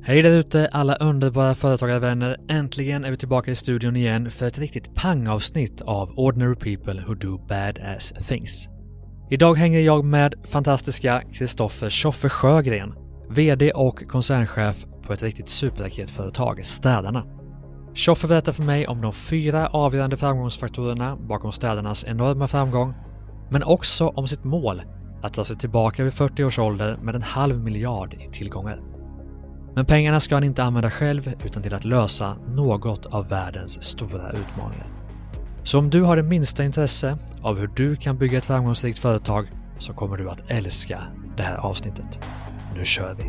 Hej där ute alla underbara företagarvänner, äntligen är vi tillbaka i studion igen för ett riktigt pangavsnitt av Ordinary People Who Do Badass Things. Idag hänger jag med fantastiska Kristoffer Tjoffe Sjögren, VD och koncernchef på ett riktigt superraketföretag, Städarna. Tjoffe berättar för mig om de 4 avgörande framgångsfaktorerna bakom Städarnas enorma framgång, men också om sitt mål att ta sig tillbaka vid 40 års ålder med 500 miljoner i tillgångar. Men pengarna ska han inte använda själv utan till att lösa något av världens stora utmaningar. Så om du har det minsta intresse av hur du kan bygga ett framgångsrikt företag så kommer du att älska det här avsnittet. Nu kör vi!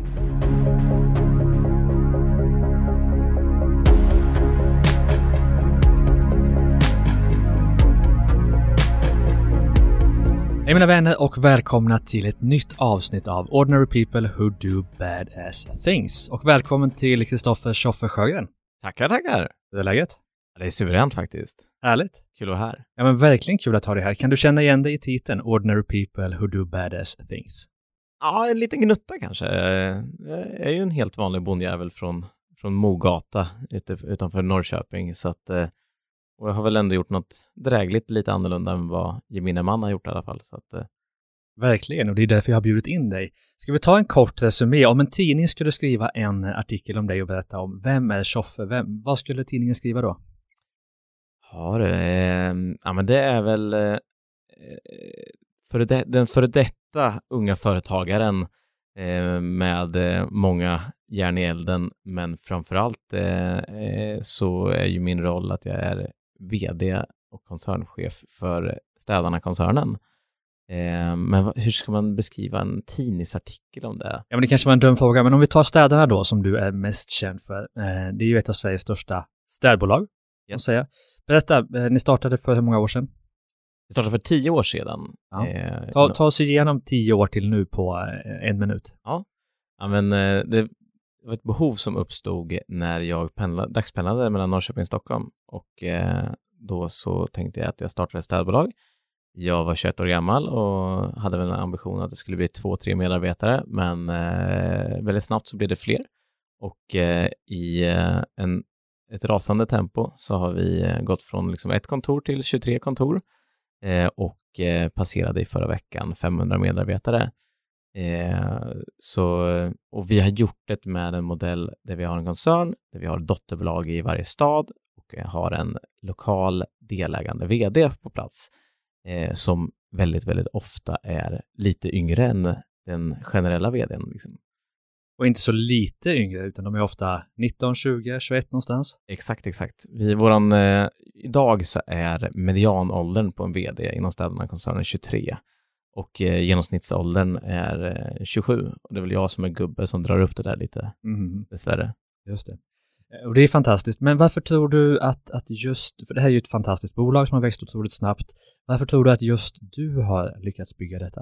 Hej mina vänner och välkomna till ett nytt avsnitt av Ordinary People Who Do Badass Things. Och välkommen till Kristoffer Tjoffe Sjögren. Tackar. Hur är läget? Det är suveränt faktiskt. Härligt. Kul att vara här. Ja men verkligen kul att ha dig här. Kan du känna igen dig i titeln Ordinary People Who Do Badass Things? Ja, en liten gnutta kanske. Jag är ju en helt vanlig bondjävel från Mogata utanför Norrköping. Så att, och jag har väl ändå gjort något drägligt lite annorlunda än vad gemene man har gjort i alla fall. Så att, verkligen, och det är därför jag har bjudit in dig. Ska vi ta en kort resumé? Om en tidning skulle skriva en artikel om dig och berätta om vem är Tjoffe? Vad skulle tidningen skriva då? Ja, men det är väl den före detta unga företagaren med många järn i elden, men framförallt så är ju min roll att jag är VD och koncernchef för Städarna-koncernen. Men hur ska man beskriva en tidningsartikel om det? Ja, men det kanske var en dum fråga, men om vi tar Städarna då som du är mest känd för. Det är ju ett av Sveriges största städbolag. Yes. Säga. Berätta, ni startade för hur många år sedan? Vi startade för 10 år sedan. Ja. Ta oss igenom 10 år till nu på 1 minut. Ja, men det var ett behov som uppstod när jag dagspendlade mellan Norrköping och Stockholm. Och då så tänkte jag att jag startade ett städbolag. Jag var 21 år gammal och hade väl en ambition att det skulle bli 2-3 medarbetare. Men väldigt snabbt så blev det fler. Och i ett rasande tempo så har vi gått från liksom 1 kontor till 23 kontor. Och passerade i förra veckan 500 medarbetare. Och vi har gjort det med en modell där vi har en koncern, där vi har dotterbolag i varje stad och har en lokal delägande vd på plats som väldigt, väldigt ofta är lite yngre än den generella vdn. Liksom. Och inte så lite yngre, utan de är ofta 19, 20, 21 någonstans. Exakt. Idag så är medianåldern på en vd inom Städarna-koncernen 23. Och genomsnittsåldern är 27. Och det är väl jag som är gubbe som drar upp det där lite, dessvärre. Just det. Och det är fantastiskt. Men varför tror du att just, för det här är ju ett fantastiskt bolag som har växt otroligt snabbt. Varför tror du att just du har lyckats bygga detta?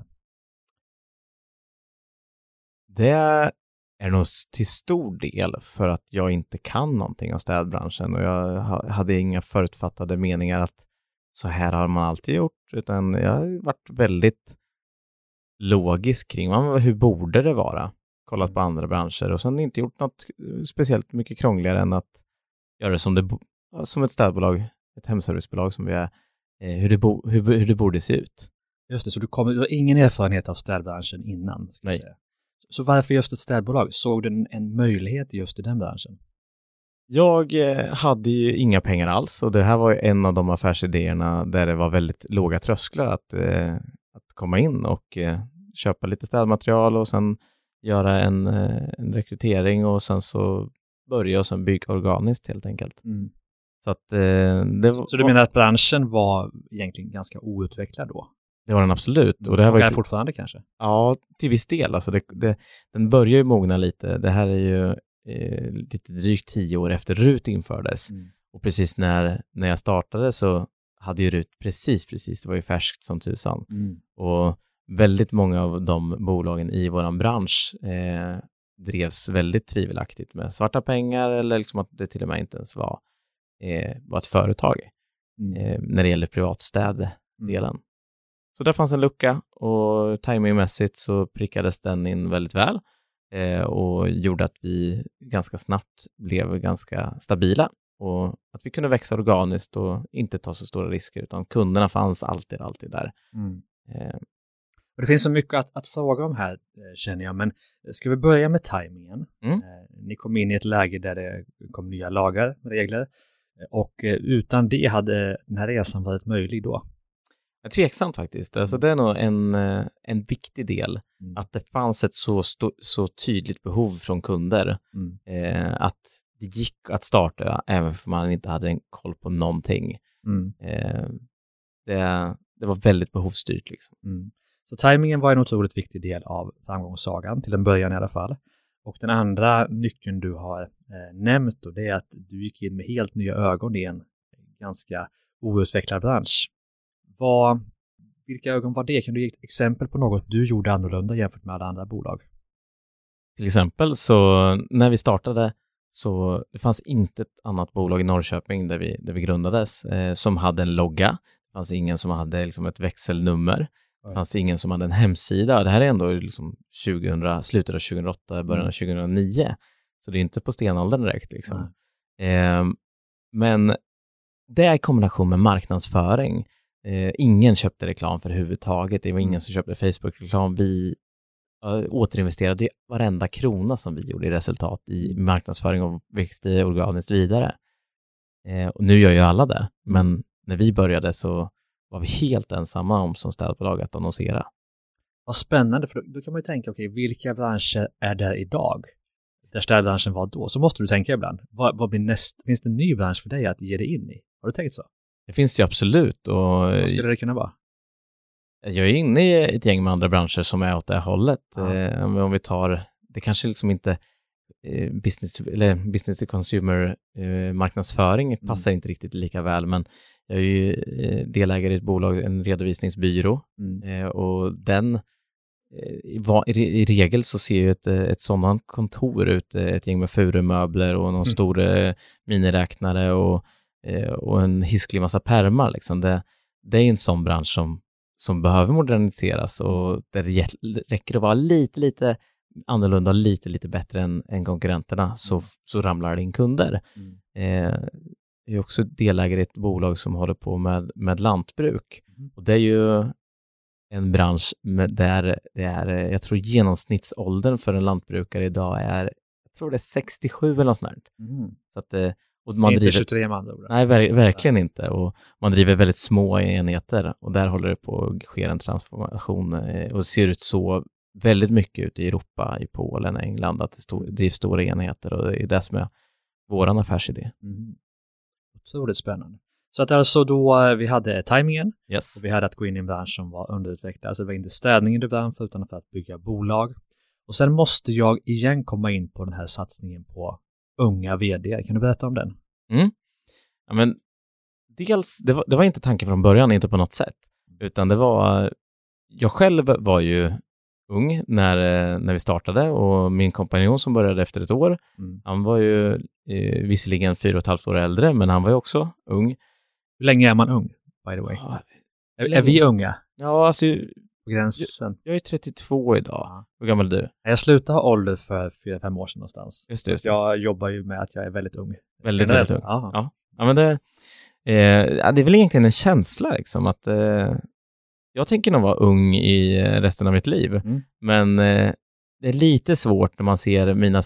Det är nog till stor del för att jag inte kan någonting av städbranschen. Och jag hade inga förutfattade meningar att så här har man alltid gjort. Utan jag har varit väldigt logisk kring hur borde det vara. Kollat på andra branscher och sen inte gjort något speciellt mycket krångligare än att göra det som ett städbolag, ett hemservicebolag som vi är, hur det borde se ut. Just det, så du har ingen erfarenhet av städbranschen innan, ska jag säga. Så varför just ett städbolag? Såg du en möjlighet just i den branschen? Jag hade ju inga pengar alls och det här var ju en av de affärsidéerna där det var väldigt låga trösklar att komma in och köpa lite städmaterial och sen göra en rekrytering och sen så börja och sen bygga organiskt helt enkelt. Mm. Så att Så du menar att branschen var egentligen ganska outvecklad då? Det var den absolut. Och det här var fortfarande kanske? Ja, till viss del. Alltså den börjar ju mogna lite. Det här är ju lite drygt 10 år efter RUT infördes. Mm. Och precis när jag startade så hade ju RUT precis, det var ju färskt som tusan. Mm. Och väldigt många av de bolagen i våran bransch drevs väldigt tvivelaktigt med svarta pengar eller liksom att det till och med inte ens var ett företag när det gäller privatstäddelen. Så där fanns en lucka och timingmässigt så prickades den in väldigt väl. och gjorde att vi ganska snabbt blev ganska stabila och att vi kunde växa organiskt och inte ta så stora risker, utan kunderna fanns alltid där. Och det finns så mycket att fråga om här, känner jag, men ska vi börja med tajmingen? Ni kom in i ett läge där det kom nya lagar, regler, och utan det hade den här resan varit möjlig då? Jag är tveksamt faktiskt. Alltså det är nog en viktig del att det fanns ett så tydligt behov från kunder att det gick att starta även för man inte hade en koll på någonting. Det var väldigt behovsstyrt liksom. Så tajmingen var en otroligt viktig del av framgångssagan, till en början i alla fall. Och den andra nyckeln du har nämnt då, det är att du gick in med helt nya ögon i en ganska outvecklad bransch. Vilka ögon var det? Kan du ge ett exempel på något du gjorde annorlunda jämfört med alla andra bolag? Till exempel så när vi startade så det fanns inte ett annat bolag i Norrköping där vi grundades som hade en logga. Det fanns ingen som hade liksom ett växelnummer. Det fanns ingen som hade en hemsida. Det här är ändå liksom slutet av 2008, början av 2009. Så det är inte på stenåldern direkt liksom. Men det är i kombination med marknadsföring. Ingen köpte reklam för huvudtaget. Det var ingen som köpte Facebook-reklam. Vi återinvesterade i varenda krona som vi gjorde i resultat i marknadsföring och växte organiskt vidare. Och nu gör ju alla det. Men när vi började så var vi helt ensamma om som städbolag att annonsera. Vad spännande, för då kan man ju tänka, okej, vilka branscher är där idag? Där städbranschen var då. Så måste du tänka ibland. Vad blir finns det en ny bransch för dig att ge dig in i? Har du tänkt så? Det finns det ju absolut. Och vad skulle det kunna vara? Jag är inne i ett gäng med andra branscher som är åt det hållet. Om vi tar, det kanske liksom inte business to consumer marknadsföring passar inte riktigt lika väl, men jag är ju delägare i ett bolag, en redovisningsbyrå och den i regel så ser ju ett sådant kontor ut, ett gäng med furumöbler och någon stor miniräknare och en hisklig massa pärmar liksom. Det är en sån bransch som behöver moderniseras och där det räcker att vara lite annorlunda, lite bättre än konkurrenterna så ramlar det in kunder. Jag är också delägare i ett bolag som håller på med lantbruk och det är ju en bransch där det är, jag tror genomsnittsåldern för en lantbrukare idag är, jag tror det är 67 eller något sånt. Så att och man inte driver 23 man då. Nej, verkligen inte. Och man driver väldigt små enheter och där håller det på att ske en transformation och det ser ut så väldigt mycket ut i Europa, i Polen, England, att det är stora enheter och det är det som är våran affärsidé. Otroligt spännande. Så att alltså då vi hade tajmingen yes. Och vi hade att gå in i en bransch som var underutvecklad. Alltså det var inte städningen du brann för utan för att bygga bolag. Och sen måste jag igen komma in på den här satsningen på unga vd. Kan du berätta om den? Ja, men dels, det var inte tanken från början, inte på något sätt. Utan det var, jag själv var ju ung när vi startade och min kompanjon som började efter ett år, han var ju visserligen 4,5 år äldre, men han var ju också ung. Hur länge är man ung, by the way? Är vi unga? Ja, alltså på gränsen. Jag är 32 idag. Hur gammal är du? Jag slutade ha ålder för 4-5 år sedan någonstans. Just det. Jag jobbar ju med att jag är väldigt ung. Väldigt ung. Ja, men det är väl egentligen en känsla liksom att jag tänker nog vara ung i resten av mitt liv. Men det är lite svårt när man ser mina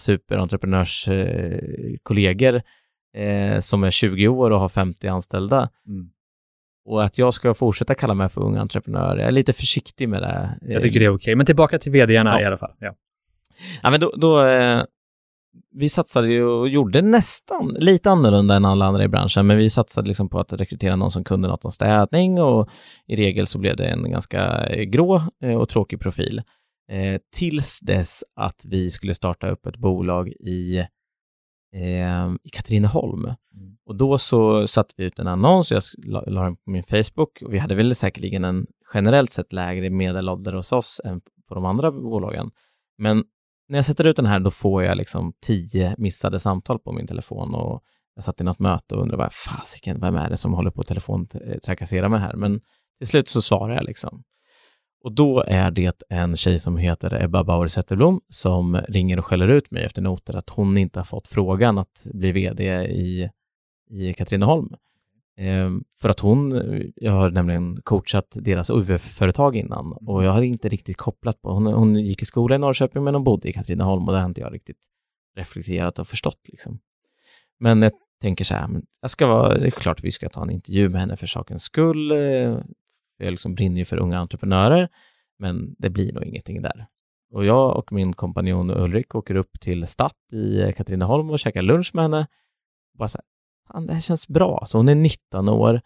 superentreprenörskollegor som är 20 år och har 50 anställda. Och att jag ska fortsätta kalla mig för ung entreprenör. Jag är lite försiktig med det. Jag tycker det är okej. Men tillbaka till vd-arna i alla fall. Ja, men då vi satsade ju och gjorde nästan lite annorlunda än alla andra i branschen, men vi satsade liksom på att rekrytera någon som kunde något om städning och i regel så blev det en ganska grå och tråkig profil. Tills dess att vi skulle starta upp ett bolag i Katrineholm. Och då så satte vi ut en annons och jag la den på min Facebook och vi hade väl säkerligen en generellt sett lägre medelålder hos oss än på de andra bolagen. Men när jag sätter ut den här då får jag liksom 10 missade samtal på min telefon och jag satt i något möte och undrade vem är det som håller på telefon trakassera mig här. Men till slut så svarar jag liksom. Och då är det en tjej som heter Ebba Bauer Zetterblom som ringer och skäller ut mig efter noter att hon inte har fått frågan att bli vd i Katrineholm. För att jag har nämligen coachat deras UF-företag innan och jag hade inte riktigt kopplat på, hon gick i skola i Norrköping men hon bodde i Katrineholm och det har inte jag riktigt reflekterat och förstått liksom. Men jag tänker så här, det är klart vi ska ta en intervju med henne för sakens skull. Jag liksom brinner ju för unga entreprenörer, men det blir nog ingenting där. Och jag och min kompanjon Ulrik åker upp till Stadt i Katrineholm och käkar lunch med henne. Bara så här, det här känns bra. Så hon är 19 år.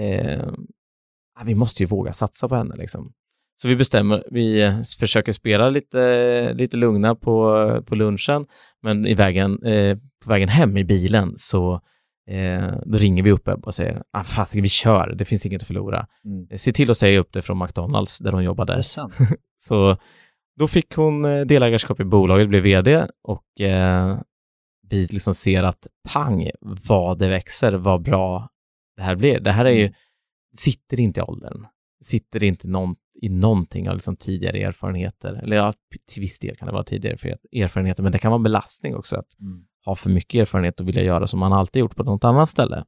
Vi måste ju våga satsa på henne liksom. Så vi försöker spela lite lugna på lunchen, men på vägen hem i bilen så då ringer vi upp och säger vi kör, det finns inget att förlora. Se till att säga upp det från McDonalds där hon jobbade. Det är sant. Så då fick hon delägarskap i bolaget, blev vd och vi liksom ser att vad det växer, vad bra det här blir. Det här är ju, sitter inte i åldern, sitter inte i någonting av liksom tidigare erfarenheter, eller till viss del kan det vara tidigare erfarenheter, men det kan vara en belastning också att ha för mycket erfarenhet och vilja göra som man alltid gjort på något annat ställe.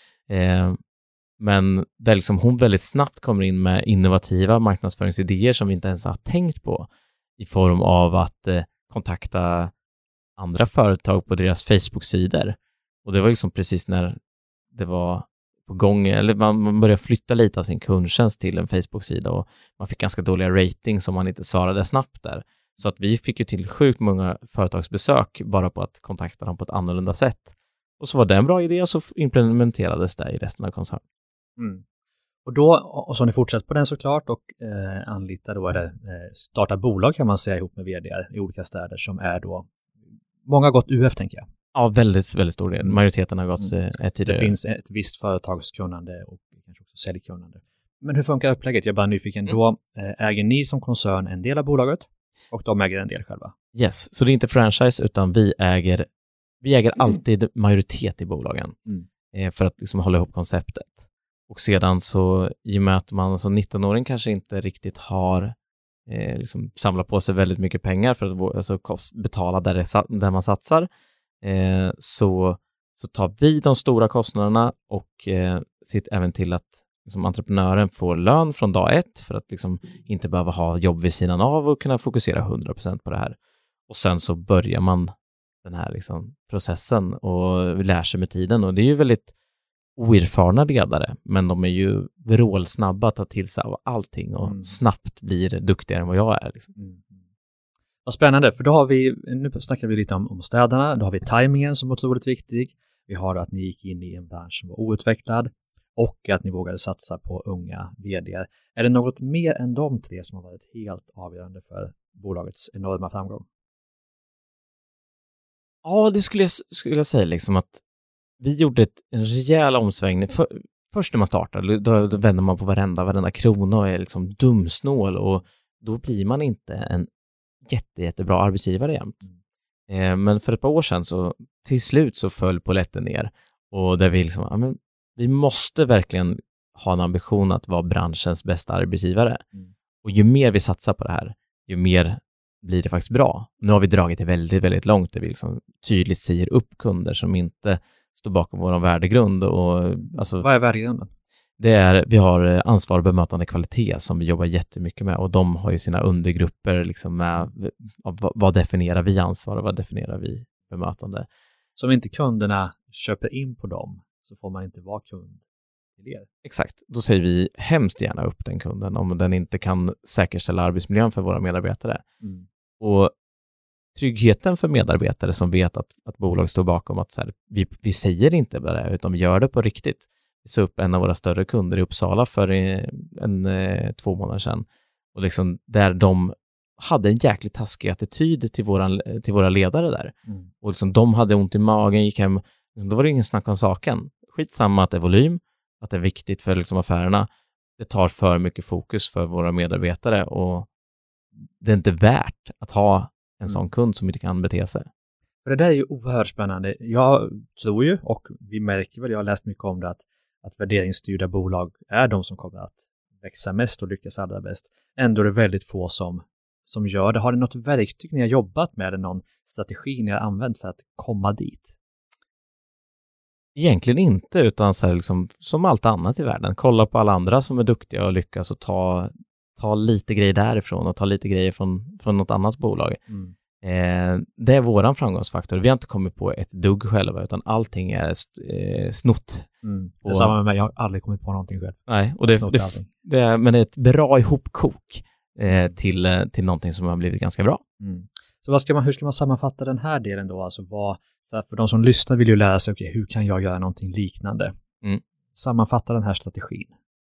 Men där liksom hon väldigt snabbt kommer in med innovativa marknadsföringsidéer som vi inte ens har tänkt på, i form av att kontakta andra företag på deras Facebook-sidor. Och det var liksom precis när det var på gång, eller man började flytta lite av sin kundtjänst till en Facebook-sida och man fick ganska dåliga rating som man inte svarade snabbt där. Så att vi fick ju till sjukt många företagsbesök bara på att kontakta dem på ett annorlunda sätt. Och så var det en bra idé och så implementerades det i resten av koncernen. Och så har ni fortsatt på den såklart och anlitar då, eller starta bolag kan man säga ihop med vd i olika städer som är då, många har gått UF tänker jag. Ja, väldigt, väldigt stor del. Majoriteten har gått tidigare. Det finns ett visst företagskunnande och kanske också säljkunnande. Men hur funkar upplägget? Jag är bara nyfiken. Då äger ni som koncern en del av bolaget och de äger en del själva? Yes, så det är inte franchise utan vi äger alltid majoritet i bolagen för att liksom hålla ihop konceptet. Och sedan så, i och med att man som 19-åring kanske inte riktigt har liksom samlat på sig väldigt mycket pengar för att betala där man satsar, så tar vi de stora kostnaderna och sitter även till att liksom, entreprenören får lön från dag ett för att liksom, inte behöva ha jobb vid sidan av och kunna fokusera 100% på det här. Och sen så börjar man den här liksom, processen och lär sig med tiden, och det är ju väldigt oerfarna ledare, men de är ju vrålsnabba att ta till sig av allting och snabbt blir duktigare än vad jag är. Liksom. Vad spännande, för då har nu snackar vi lite om städerna, då har vi tajmingen som är otroligt viktig, vi har att ni gick in i en bransch som var outvecklad och att ni vågade satsa på unga vd:ar. Är det något mer än de tre som har varit helt avgörande för bolagets enorma framgång? Ja, det skulle jag säga liksom att vi gjorde en rejäl omsvängning. Först när man startar, då vänder man på varenda krona och är liksom dumsnål, och då blir man inte en jättebra arbetsgivare jämt. Men för ett par år sedan så till slut så föll polletten ner, och där vi liksom, vi måste verkligen ha en ambition att vara branschens bästa arbetsgivare. Och ju mer vi satsar på det här, ju mer blir det faktiskt bra. Nu har vi dragit det väldigt, väldigt långt där vi liksom tydligt säger upp kunder som inte står bakom vår värdegrund. Och, alltså, vad är värdegrunden? Vi har ansvar och bemötande kvalitet som vi jobbar jättemycket med, och de har ju sina undergrupper liksom med vad definierar vi ansvar och vad definierar vi bemötande. Så om inte kunderna köper in på dem så får man inte vara kund till er. Exakt, då säger vi hemskt gärna upp den kunden om den inte kan säkerställa arbetsmiljön för våra medarbetare. Och tryggheten för medarbetare som vet att bolag står bakom att så här, vi säger inte bara det, utan vi gör det på riktigt. Vi såg upp en av våra större kunder i Uppsala för 2 månader sedan, och liksom där de hade en jäkligt taskig attityd till våra ledare där. Och liksom de hade ont i magen, gick hem, då var det ingen snack om saken. Skitsamma att det är volym, att det är viktigt för liksom affärerna. Det tar för mycket fokus för våra medarbetare, och det är inte värt att ha en sån kund som inte kan bete sig. För det där är ju oerhört spännande. Jag tror ju, och vi märker väl, jag har läst mycket om det, att värderingsstyrda bolag är de som kommer att växa mest och lyckas allra bäst. Ändå är det väldigt få som gör det. Har ni något verktyg ni har jobbat med eller någon strategi ni har använt för att komma dit? Egentligen inte, utan så här liksom, som allt annat i världen. Kolla på alla andra som är duktiga och lyckas och ta lite grejer därifrån och ta lite grejer från något annat bolag. Det är våran framgångsfaktor. Vi har inte kommit på ett dugg själva, utan allting är snott. Det är samma med mig, jag har aldrig kommit på någonting själv. Nej, och men det är ett bra ihopkok till någonting som har blivit ganska bra. Så hur ska man sammanfatta den här delen då? Alltså för de som lyssnar vill ju lära sig, hur kan jag göra någonting liknande? Sammanfatta den här strategin.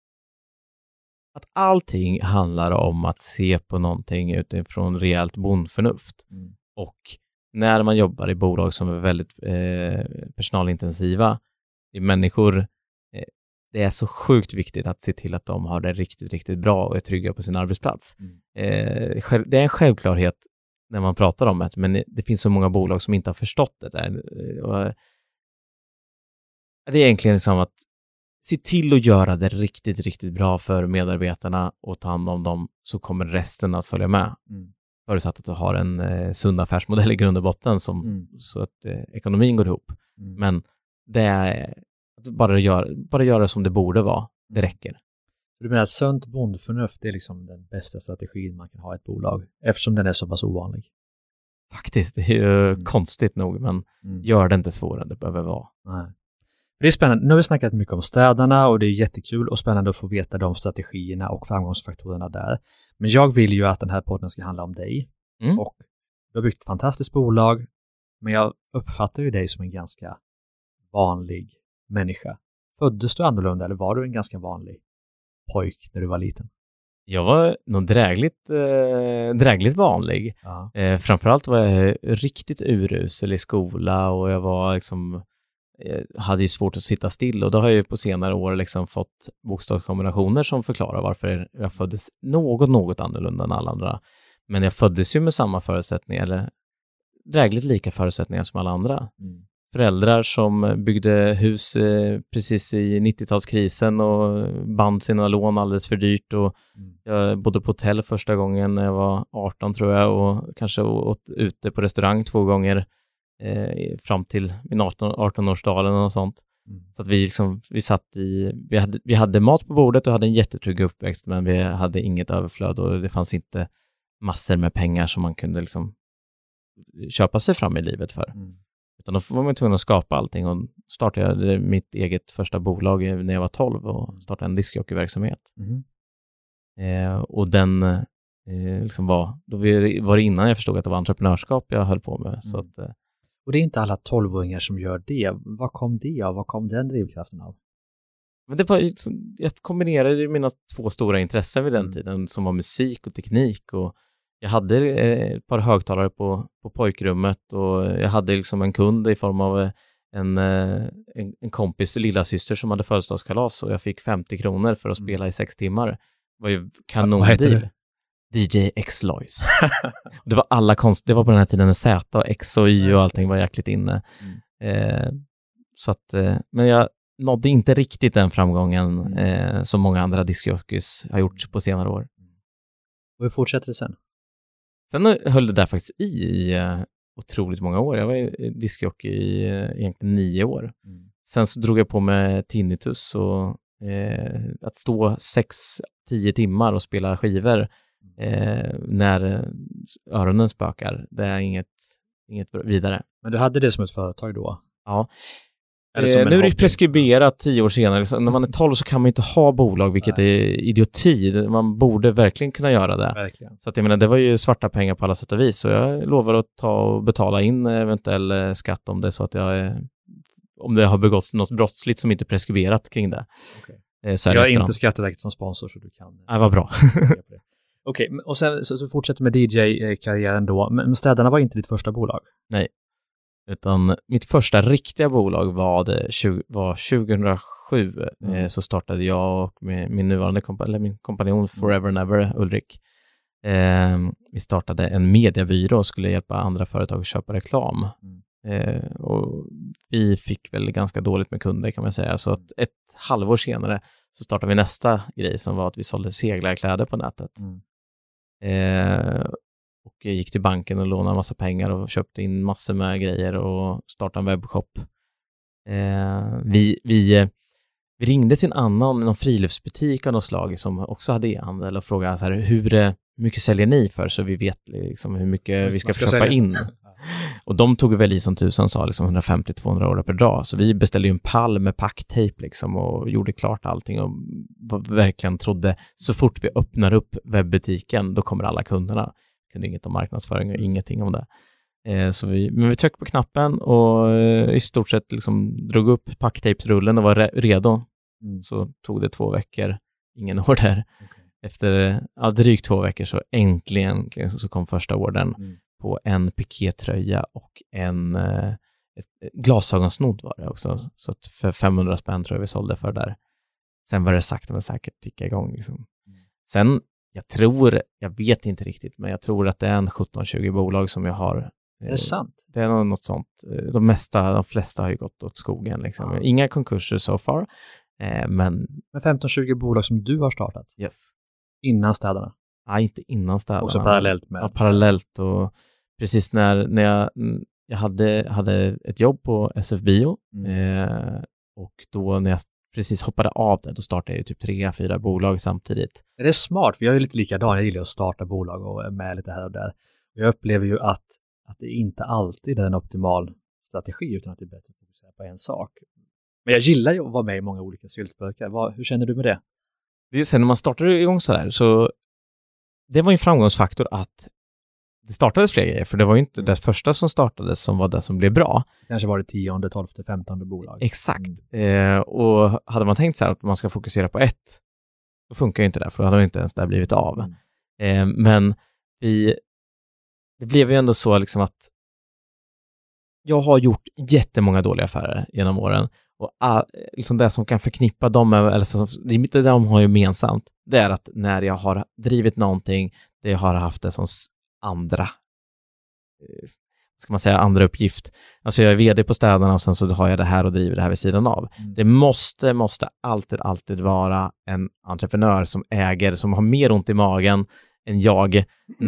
Att allting handlar om att se på någonting utifrån rejält bondförnuft. Och när man jobbar i bolag som är väldigt personalintensiva, i människor, det är så sjukt viktigt att se till att de har det riktigt, riktigt bra och är trygga på sin arbetsplats. Det är en självklarhet när man pratar om det, men det finns så många bolag som inte har förstått det där. Och det är egentligen som att se till att göra det riktigt, riktigt bra för medarbetarna och ta hand om dem, så kommer resten att följa med. Förutsatt att du har en sund affärsmodell i grund och botten så att ekonomin går ihop. Men det är att bara göra som det borde vara. Det räcker. Du menar att sunt bondförnuft är liksom den bästa strategin man kan ha i ett bolag, eftersom den är så pass ovanlig? Faktiskt, det är ju konstigt nog, men gör det inte svårare det behöver vara. Nej. Det är spännande. Nu har vi snackat mycket om städarna och det är jättekul och spännande att få veta de strategierna och framgångsfaktorerna där. Men jag vill ju att den här podden ska handla om dig. Och du har byggt ett fantastiskt bolag, men jag uppfattar ju dig som en ganska vanlig människa. Föddes du annorlunda eller var du en ganska vanlig pojk när du var liten? Jag var nog drägligt vanlig. Ja. Framförallt var jag riktigt urusel i skola och jag var liksom, hade ju svårt att sitta still, och då har jag ju på senare år liksom fått bokstavskombinationer som förklarar varför jag föddes något annorlunda än alla andra. Men jag föddes ju med samma förutsättningar, eller drägligt lika förutsättningar som alla andra. Föräldrar som byggde hus precis i 90-talskrisen och band sina lån alldeles för dyrt, och jag bodde på hotell första gången när jag var 18 tror jag, och kanske åt ute på restaurang 2 gånger fram till min 18-årsdagen och sånt. Så att vi hade mat på bordet och hade en jättetrygg uppväxt, men vi hade inget överflöd och det fanns inte massor med pengar som man kunde liksom köpa sig fram i livet för. Utan då var man tvungen att skapa allting, och startade mitt eget första bolag när jag var 12 och startade en diskjockeyverksamhet. Och den liksom var det innan jag förstod att det var entreprenörskap jag höll på med. Så att, och det är inte alla 12-åringar som gör det. Vad kom det av? Vad kom den drivkraften av? Men jag kombinerade mina 2 stora intressen vid den tiden, som var musik och teknik, och jag hade ett par högtalare på pojkrummet, och jag hade liksom en kund i form av en kompis lillasyster som hade födelsedagskalas, och jag fick 50 kronor för att spela i 6 timmar. Det var ju kanondeal. DJ X-Lois. Det var det var på den här tiden Z och X och Y och allting var jäkligt inne. Så att, men jag nådde inte riktigt den framgången som många andra diskjockeys har gjort på senare år. Och hur fortsätter det sen? Sen höll det där faktiskt i otroligt många år. Jag var diskjockey i egentligen 9 år. Sen så drog jag på med tinnitus, och att stå 6-10 timmar och spela skivor när öronen spökar, det är inget vidare. Men du hade det som ett företag då? Ja. Nu är det preskriberat 10 år senare. Så när man är 12 så kan man inte ha bolag, vilket är idioti. Man borde verkligen kunna göra det. Verkligen. Så att jag menar, det var ju svarta pengar på alla sätt och vis. Så jag lovar att ta och betala in eventuell skatt om det är så att om det har begåtts något brottsligt som inte är preskriberat kring det. Okay. Så jag är inte Skatteverket som sponsor, så du kan... Nej, vad bra. Okej, och sen så fortsätter med DJ-karriären då. Men städarna var inte ditt första bolag? Nej. Utan mitt första riktiga bolag var 2007. Så startade jag och min nuvarande min kompanjon Forever and Ever, Ulrik. Vi startade en mediebyrå och skulle hjälpa andra företag att köpa reklam. Och vi fick väl ganska dåligt med kunder kan man säga. Så att ett halvår senare så startade vi nästa grej som var att vi sålde seglarkläder på nätet. Och jag gick till banken och lånade en massa pengar och köpte in massor med grejer och startade en webbshop. Vi ringde till någon friluftsbutik av något slag som också hade e-handel och frågade så här, hur mycket säljer ni för så vi vet liksom hur mycket vi ska köpa in. Och de tog väl i som tusan sa liksom 150-200 euro per dag. Så vi beställde ju en pall med packtejp liksom och gjorde klart allting och verkligen trodde så fort vi öppnar upp webbutiken då kommer alla kunderna. Kunde inget om marknadsföring och ingenting om det. Men vi tryckte på knappen och i stort sett liksom drog upp packtejpsrullen och var redo. Så tog det 2 veckor, ingen order. Efter drygt 2 veckor så äntligen så kom första ordern på en pikétröja och en glasögonsnodd var det också. Så att för 500 spänn tror jag vi sålde för där. Sen var det sakta men säkert ticka igång liksom. Sen jag vet inte riktigt, men jag tror att det är en 17-20 bolag som jag har. Är det sant? Det är något sånt. De flesta har ju gått åt skogen liksom. Inga konkurser so far. Men 15-20 bolag som du har startat? Yes. Innan städerna? Nej, inte innan städerna. Också parallellt med? Ja, parallellt och precis när jag hade ett jobb på SF Bio och då när jag precis hoppade av det, då startade jag ju typ 3-4 bolag samtidigt. Det är smart, för jag är lite likadan. Jag gillar att starta bolag och är med lite här och där. Jag upplever ju att det inte alltid är en optimal strategi utan att det är bättre att fokusera på en sak. Men jag gillar ju att vara med i många olika syltburkar. Hur känner du med det? Sen när man startade igång så där så det var en framgångsfaktor att det startades fler grejer, för det var ju inte det första som startades som var det som blev bra. Kanske var det 10:e, 12:e, 15:e bolag. Exakt. Och hade man tänkt så här att man ska fokusera på ett, då funkar ju inte det, för då hade inte ens det blivit av. Men det blev ju ändå så liksom att jag har gjort jättemånga dåliga affärer genom åren. Och liksom det som kan förknippa dem, eller som det de har gemensamt, det är att när jag har drivit någonting, det jag har haft det som andra andra uppgift. Alltså jag är vd på städerna och sen så har jag det här och driver det här vid sidan av. Det måste alltid vara en entreprenör som äger, som har mer ont i magen än jag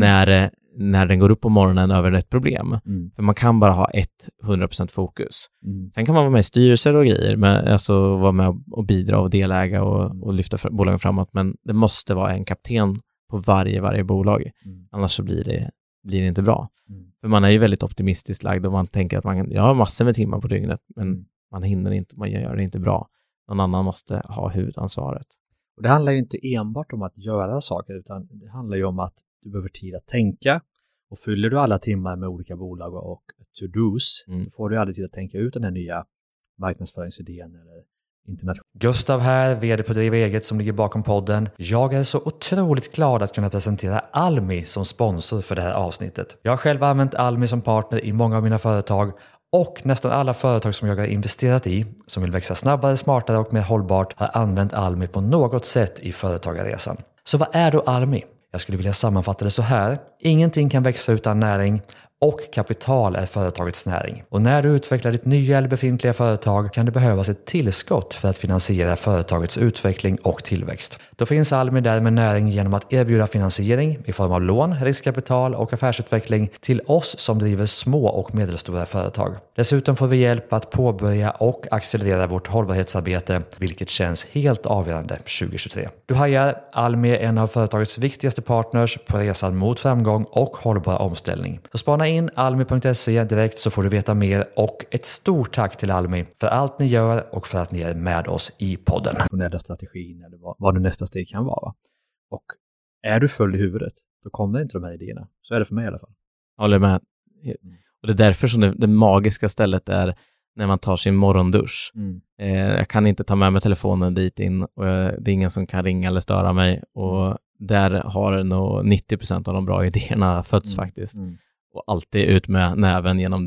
när den går upp på morgonen över ett problem. För man kan bara ha 100% fokus. Sen kan man vara med i styrelser och grejer, alltså vara med och bidra och deläga och lyfta bolagen framåt, men det måste vara en kapten på varje bolag. Annars så blir det inte bra. För man är ju väldigt optimistiskt lagd och man tänker att jag har massor med timmar på dygnet, men man hinner inte, man gör det inte bra. Någon annan måste ha huvudansvaret. Och det handlar ju inte enbart om att göra saker, utan det handlar ju om att du behöver tid att tänka. Och fyller du alla timmar med olika bolag och to-dos, då får du aldrig tid att tänka ut den här nya marknadsföringsidén eller internet. Gustav här, vd på Driva Eget som ligger bakom podden. Jag är så otroligt glad att kunna presentera Almi som sponsor för det här avsnittet. Jag har själv använt Almi som partner i många av mina företag och nästan alla företag som jag har investerat i som vill växa snabbare, smartare och mer hållbart har använt Almi på något sätt i företagarresan. Så vad är då Almi? Jag skulle vilja sammanfatta det så här. Ingenting kan växa utan näring och kapital är företagets näring. Och när du utvecklar ditt nya eller befintliga företag kan det behövas ett tillskott för att finansiera företagets utveckling och tillväxt. Då finns Almi där med näring genom att erbjuda finansiering i form av lån, riskkapital och affärsutveckling till oss som driver små och medelstora företag. Dessutom får vi hjälp att påbörja och accelerera vårt hållbarhetsarbete, vilket känns helt avgörande 2023. Du hajar, Almi är en av företagets viktigaste partners på resan mot framgång och hållbar omställning. Så spana in almi.se direkt så får du veta mer, och ett stort tack till Almi för allt ni gör och för att ni är med oss i podden. Och strategin eller vad nu nästa steg kan vara. Och är du full i huvudet, då kommer inte de här idéerna. Så är det för mig i alla fall. Jag håller med. Och det är därför som det magiska stället är när man tar sin morgondusch. Jag kan inte ta med mig telefonen dit in och det är ingen som kan ringa eller störa mig. Och där har nog 90% av de bra idéerna fötts faktiskt. Och alltid ut med näven genom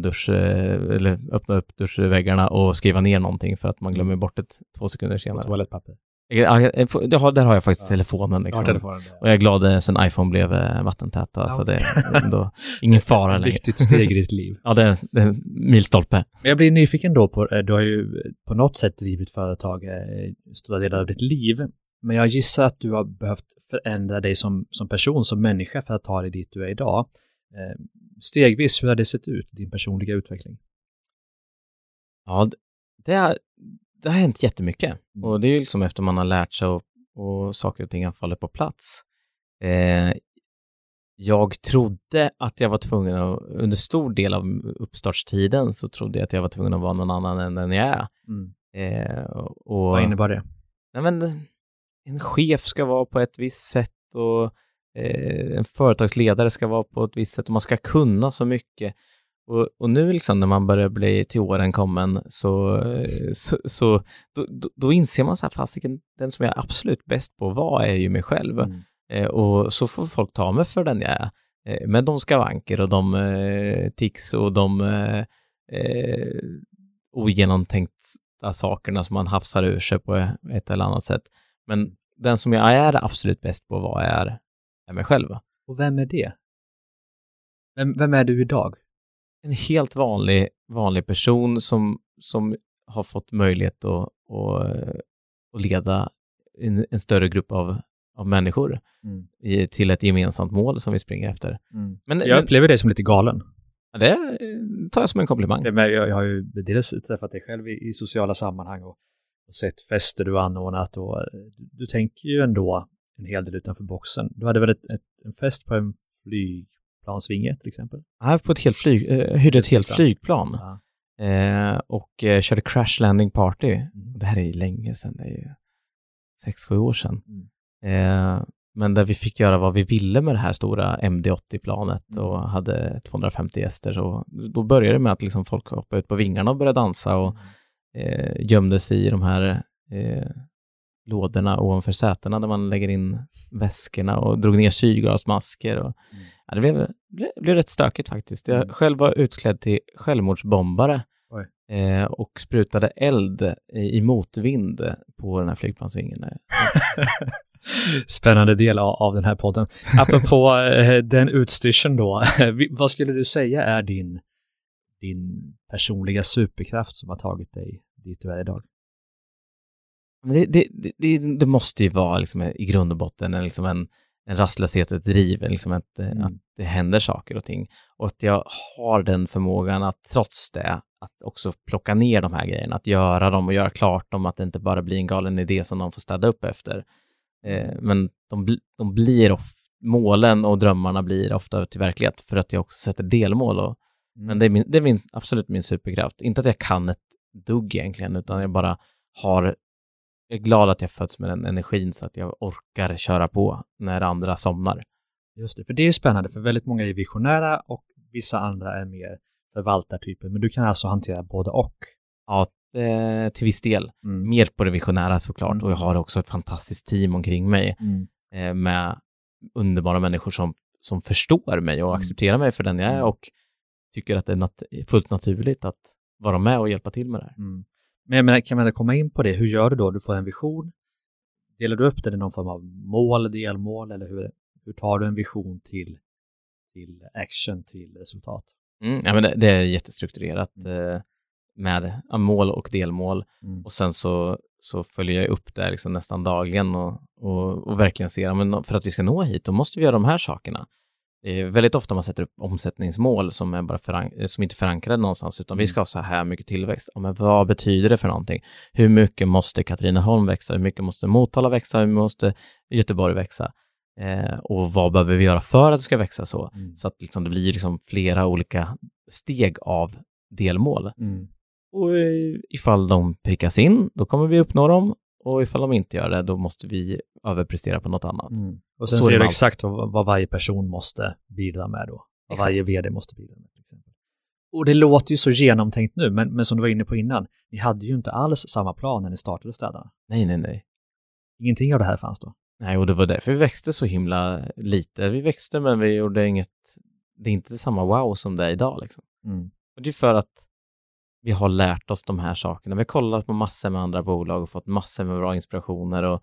eller öppna upp duschväggarna och skriva ner någonting för att man glömmer bort det 2 sekunder senare. Toalettpapper. Där har jag faktiskt telefonen. Liksom. Telefonen och jag är glad sen iPhone blev vattentäta. Så det är ändå ingen fara längre. Viktigt steg i ditt liv. Ja, det är en milstolpe. Men jag blir nyfiken då på, du har ju på något sätt drivit företag stora delar av ditt liv. Men jag gissar att du har behövt förändra dig som person, som människa för att ta dig dit du är idag. Stegvis, hur har det sett ut, din personliga utveckling? Ja, det har hänt jättemycket. Och det är ju liksom efter man har lärt sig och saker och ting har fallit på plats. Jag trodde att jag var tvungen att, under stor del av uppstartstiden så trodde jag att jag var tvungen att vara någon annan än den jag är. Vad innebär det? Nej, men en chef ska vara på ett visst sätt och en företagsledare ska vara på ett visst sätt och man ska kunna så mycket. Och nu liksom när man börjar bli till åren kommen så då inser man så här, fasiken, den som jag är absolut bäst på är ju mig själv. Och så får folk ta mig för den jag är. Men de skavanker och de tics och de ogenomtänkta sakerna som man hafsar ur sig på ett eller annat sätt. Men den som jag är absolut bäst på är mig själv. Och vem är det? Vem är du idag? En helt vanlig person som har fått möjlighet att leda en större grupp av människor till ett gemensamt mål som vi springer efter. Men jag upplever det som lite galen. Ja, det tar jag som en komplimang. Jag har ju dels träffat dig själv i sociala sammanhang och sett fester du anordnat och du tänker ju ändå en hel del utanför boxen. Du hade väl en fest på en flygplansvinge till exempel? Ja, på ett helt hyrde ett helt flygplan. Och körde crash landing party. Det här är länge sedan, det är ju 6-7 år sedan. Men där vi fick göra vad vi ville med det här stora MD-80-planet och hade 250 gäster. Så då började det med att liksom folk hoppade ut på vingarna och började dansa och gömde sig i de här lådorna ovanför sätena där man lägger in väskorna och drog ner syrgasmasker. Och, det blev rätt stökigt faktiskt. Jag själv var utklädd till självmordsbombare och sprutade eld i motvind på den här flygplansvingen. Spännande del av den här podden. Apropå den utstyrseln då, vad skulle du säga är din personliga superkraft som har tagit dig dit du är idag? Men det måste ju vara liksom, i grund och botten liksom en rastlöshet, ett driv, liksom att det händer saker och ting. Och att jag har den förmågan att trots det, att också plocka ner de här grejerna, att göra dem och göra klart dem, att det inte bara blir en galen idé som de får städa upp efter. Men de blir målen och drömmarna blir ofta till verklighet för att jag också sätter delmål. Men det är absolut min superkraft. Inte att jag kan ett dugg egentligen, utan jag bara jag är glad att jag föds med den energin så att jag orkar köra på när andra somnar. Just det, för det är spännande, för väldigt många är visionära och vissa andra är mer förvaltartyper, men du kan alltså hantera både och. Ja, till viss del. Mer på det visionära såklart, och jag har också ett fantastiskt team omkring mig med underbara människor som förstår mig och accepterar mig för den jag är och tycker att det är fullt naturligt att vara med och hjälpa till med det här. Men jag menar, kan man komma in på det? Hur gör du då? Du får en vision. Delar du upp det i någon form av mål, delmål, eller hur tar du en vision till action, till resultat? Ja, men det är jättestrukturerat med mål och delmål. Och sen så följer jag upp det liksom nästan dagligen och verkligen ser, men för att vi ska nå hit, då måste vi göra de här sakerna. Det är väldigt ofta man sätter upp omsättningsmål som är bara som inte förankrade någonstans, utan vi ska ha så här mycket tillväxt. Men vad betyder det för någonting? Hur mycket måste Katrineholm växa? Hur mycket måste Motala växa? Hur mycket måste Göteborg växa? Och vad behöver vi göra för att det ska växa så? Så att liksom det blir liksom flera olika steg av delmål. Och ifall de prickas in, då kommer vi uppnå dem. Och ifall de inte gör det, då måste vi överprestera på något annat. Och sen ser du exakt vad varje person måste bidra med då. Vad varje vd måste bidra med till exempel. Och det låter ju så genomtänkt nu, men som du var inne på innan, ni hade ju inte alls samma plan när ni startade Städarna. Nej. Ingenting av det här fanns då? Nej, och det var därför vi växte så himla lite. Vi växte, men vi gjorde det är inte samma wow som det är idag liksom. Och det är för att vi har lärt oss de här sakerna. Vi har kollat på massor med andra bolag och fått massor med bra inspirationer och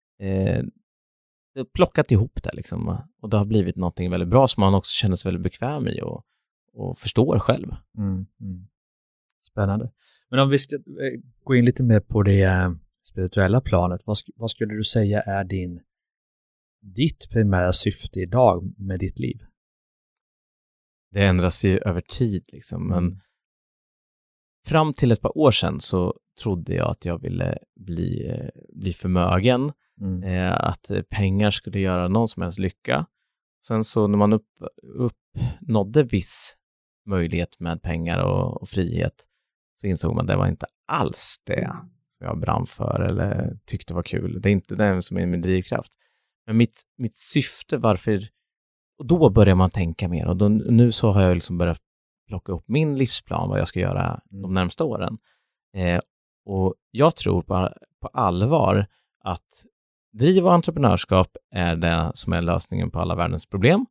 plockat ihop det liksom. Och det har blivit någonting väldigt bra som man också känner sig väldigt bekväm i och förstår själv. Spännande. Men om vi ska gå in lite mer på det spirituella planet, vad skulle du säga är ditt primära syfte idag med ditt liv? Det ändras ju över tid liksom, men fram till ett par år sedan så trodde jag att jag ville bli förmögen, att pengar skulle göra någon som helst lycka. Sen så när man uppnådde viss möjlighet med pengar och frihet, så insåg man att det var inte alls det som jag brann för eller tyckte var kul. Det är inte det som är min drivkraft. Men mitt syfte, varför... Och då börjar man tänka mer. Och nu så har jag liksom börjat plocka upp min livsplan, vad jag ska göra de närmsta åren. Och jag tror på allvar att driv och entreprenörskap är det som är lösningen på alla världens problem.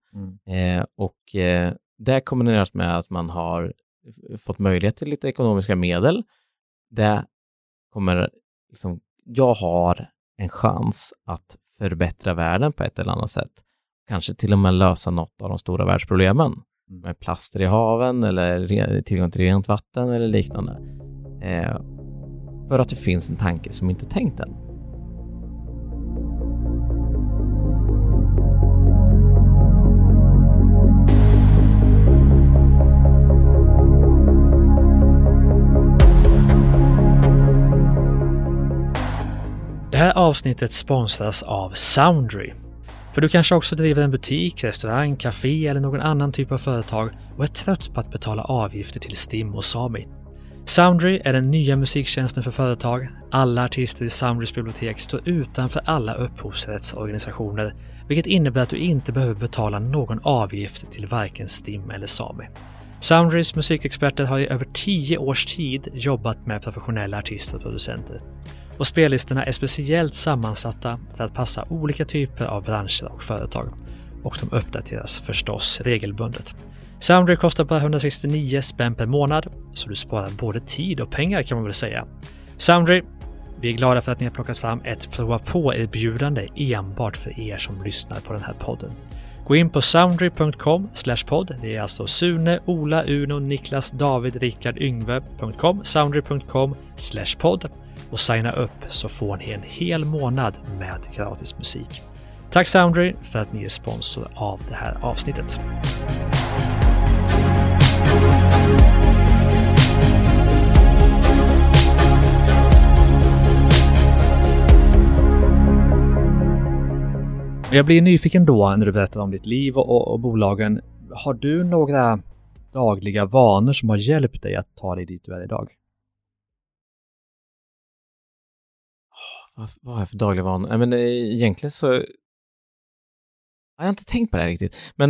Det kombineras med att man har fått möjlighet till lite ekonomiska medel. Det kommer liksom, jag har en chans att förbättra världen på ett eller annat sätt. Kanske till och med lösa något av de stora världsproblemen. Med plaster i haven eller tillgång till rent vatten eller liknande. För att det finns en tanke som inte tänkt än. Det här avsnittet sponsras av Soundry. För du kanske också driver en butik, restaurang, café eller någon annan typ av företag och är trött på att betala avgifter till Stim och Sami. Soundry är den nya musiktjänsten för företag. Alla artister i Soundrys bibliotek står utanför alla upphovsrättsorganisationer, vilket innebär att du inte behöver betala någon avgift till varken Stim eller Sami. Soundrys musikexperter har i över 10 års tid jobbat med professionella artister och producenter. Och spellistorna är speciellt sammansatta för att passa olika typer av branscher och företag. Och de uppdateras förstås regelbundet. Soundry kostar bara 169 spänn per månad, så du sparar både tid och pengar kan man väl säga. Soundry, vi är glada för att ni har plockat fram ett prova på-erbjudande enbart för er som lyssnar på den här podden. Gå in på soundry.com/podd. Det är alltså Sune, Ola, Uno, Niklas, David, Rickard, Yngve.com, soundry.com/podd. Och signa upp så får ni en hel månad med gratis musik. Tack Soundry för att ni är sponsor av det här avsnittet. Jag blir nyfiken då när du berättar om ditt liv och bolagen. Har du några dagliga vanor som har hjälpt dig att ta dig dit du är idag? Vad har jag för dagliga vanor? Men egentligen så... Jag har inte tänkt på det här riktigt. Men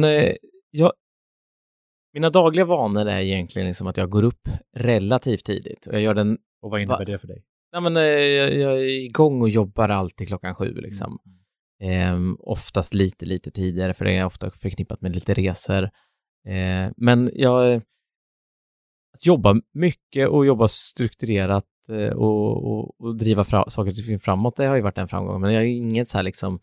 mina dagliga vanor är egentligen liksom att jag går upp relativt tidigt. Och jag gör den... Och vad innebär det för dig? Ja, men, jag är igång och jobbar alltid 7:00 liksom. Oftast lite tidigare, för det är ofta förknippat med lite resor. Men att jobba mycket och jobba strukturerat och driva saker och ting framåt, det har ju varit en framgång. Men jag är inget så här liksom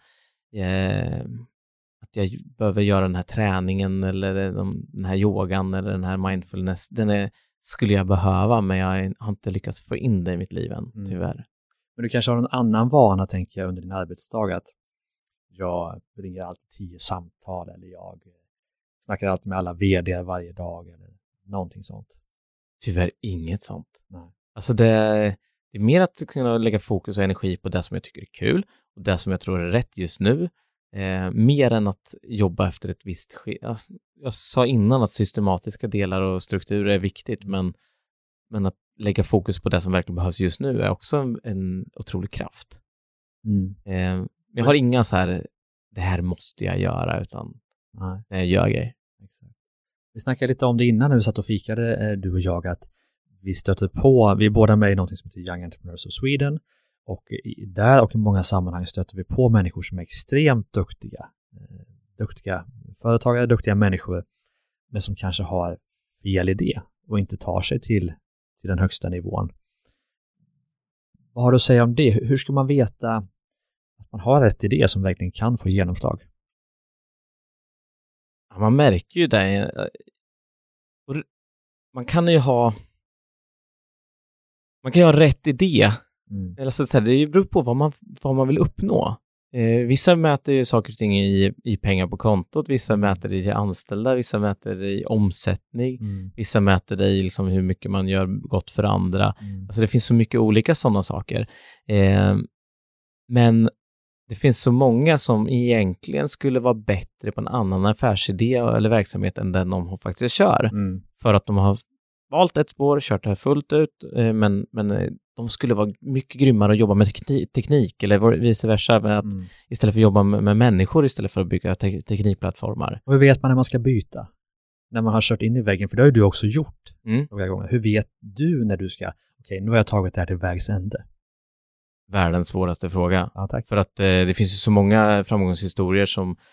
att jag behöver göra den här träningen eller den här yogan eller den här mindfulness. Skulle jag behöva, men jag har inte lyckats få in det i mitt liv än, tyvärr. Men du kanske har någon annan vana, tänker jag, under din arbetsdag, att jag ringer alltid 10 samtal eller jag snackar alltid med alla vd varje dag eller någonting sånt. Tyvärr inget sånt. Nej. Alltså det är mer att kunna lägga fokus och energi på det som jag tycker är kul och det som jag tror är rätt just nu. Mer än att jobba efter ett visst jag sa innan att systematiska delar och strukturer är viktigt, men att lägga fokus på det som verkligen behövs just nu är också en otrolig kraft. Jag har inga så här, det här måste jag göra, utan jag gör grejer. Exakt. Vi snackade lite om det innan när vi satt och fikade, du och jag, att vi stöter på, vi är båda med i något som heter Young Entrepreneurs of Sweden, och där och i många sammanhang stöter vi på människor som är extremt duktiga företagare, duktiga människor, men som kanske har fel idé och inte tar sig till till den högsta nivån. Vad har du att säga om det? Hur ska man veta att man har rätt idé som verkligen kan få genomslag? Ja, man märker ju det. Man kan ju ha rätt idé. Eller så att säga, det beror på vad man vill uppnå. Vissa mäter ju saker och ting i pengar på kontot, vissa mäter det i anställda, vissa mäter det i omsättning, vissa mäter det i liksom hur mycket man gör gott för andra. Alltså det finns så mycket olika sådana saker. Men det finns så många som egentligen skulle vara bättre på en annan affärsidé eller verksamhet än den de faktiskt kör. För att de har valt ett spår, kört det här fullt ut, men de skulle vara mycket grymmare att jobba med teknik eller vice versa, med att istället för att jobba med människor istället för att bygga teknikplattformar. Och hur vet man när man ska byta? När man har kört in i väggen, för det har ju du också gjort några gånger. Hur vet du när du ska, okej, nu har jag tagit det här till vägs ände? Världens svåraste fråga. Ja, tack. För att det finns ju så många framgångshistorier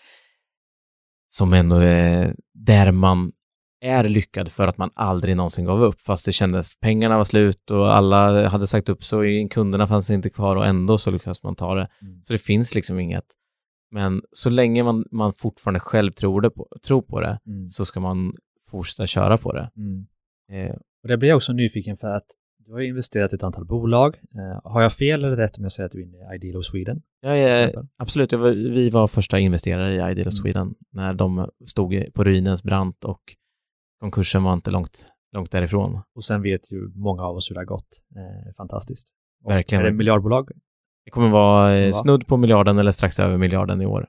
som ändå är där man är lyckad för att man aldrig någonsin gav upp, fast det kändes pengarna var slut och alla hade sagt upp, så kunderna fanns inte kvar och ändå så lyckas man ta det. Så det finns liksom inget. Men så länge man fortfarande själv tror på det så ska man fortsätta köra på det. Och det blir jag också nyfiken för att du har investerat i ett antal bolag. Har jag fel eller rätt om jag säger att du är inne i Idealo Sweden? Ja, absolut. Vi var första investerare i Idealo Sweden när de stod på ruinens brant och konkursen var inte långt därifrån. Och sen vet ju många av oss hur det har gått. Fantastiskt. Verkligen. Är det miljardbolag? Det kommer vara snudd på miljarden eller strax över miljarden i år.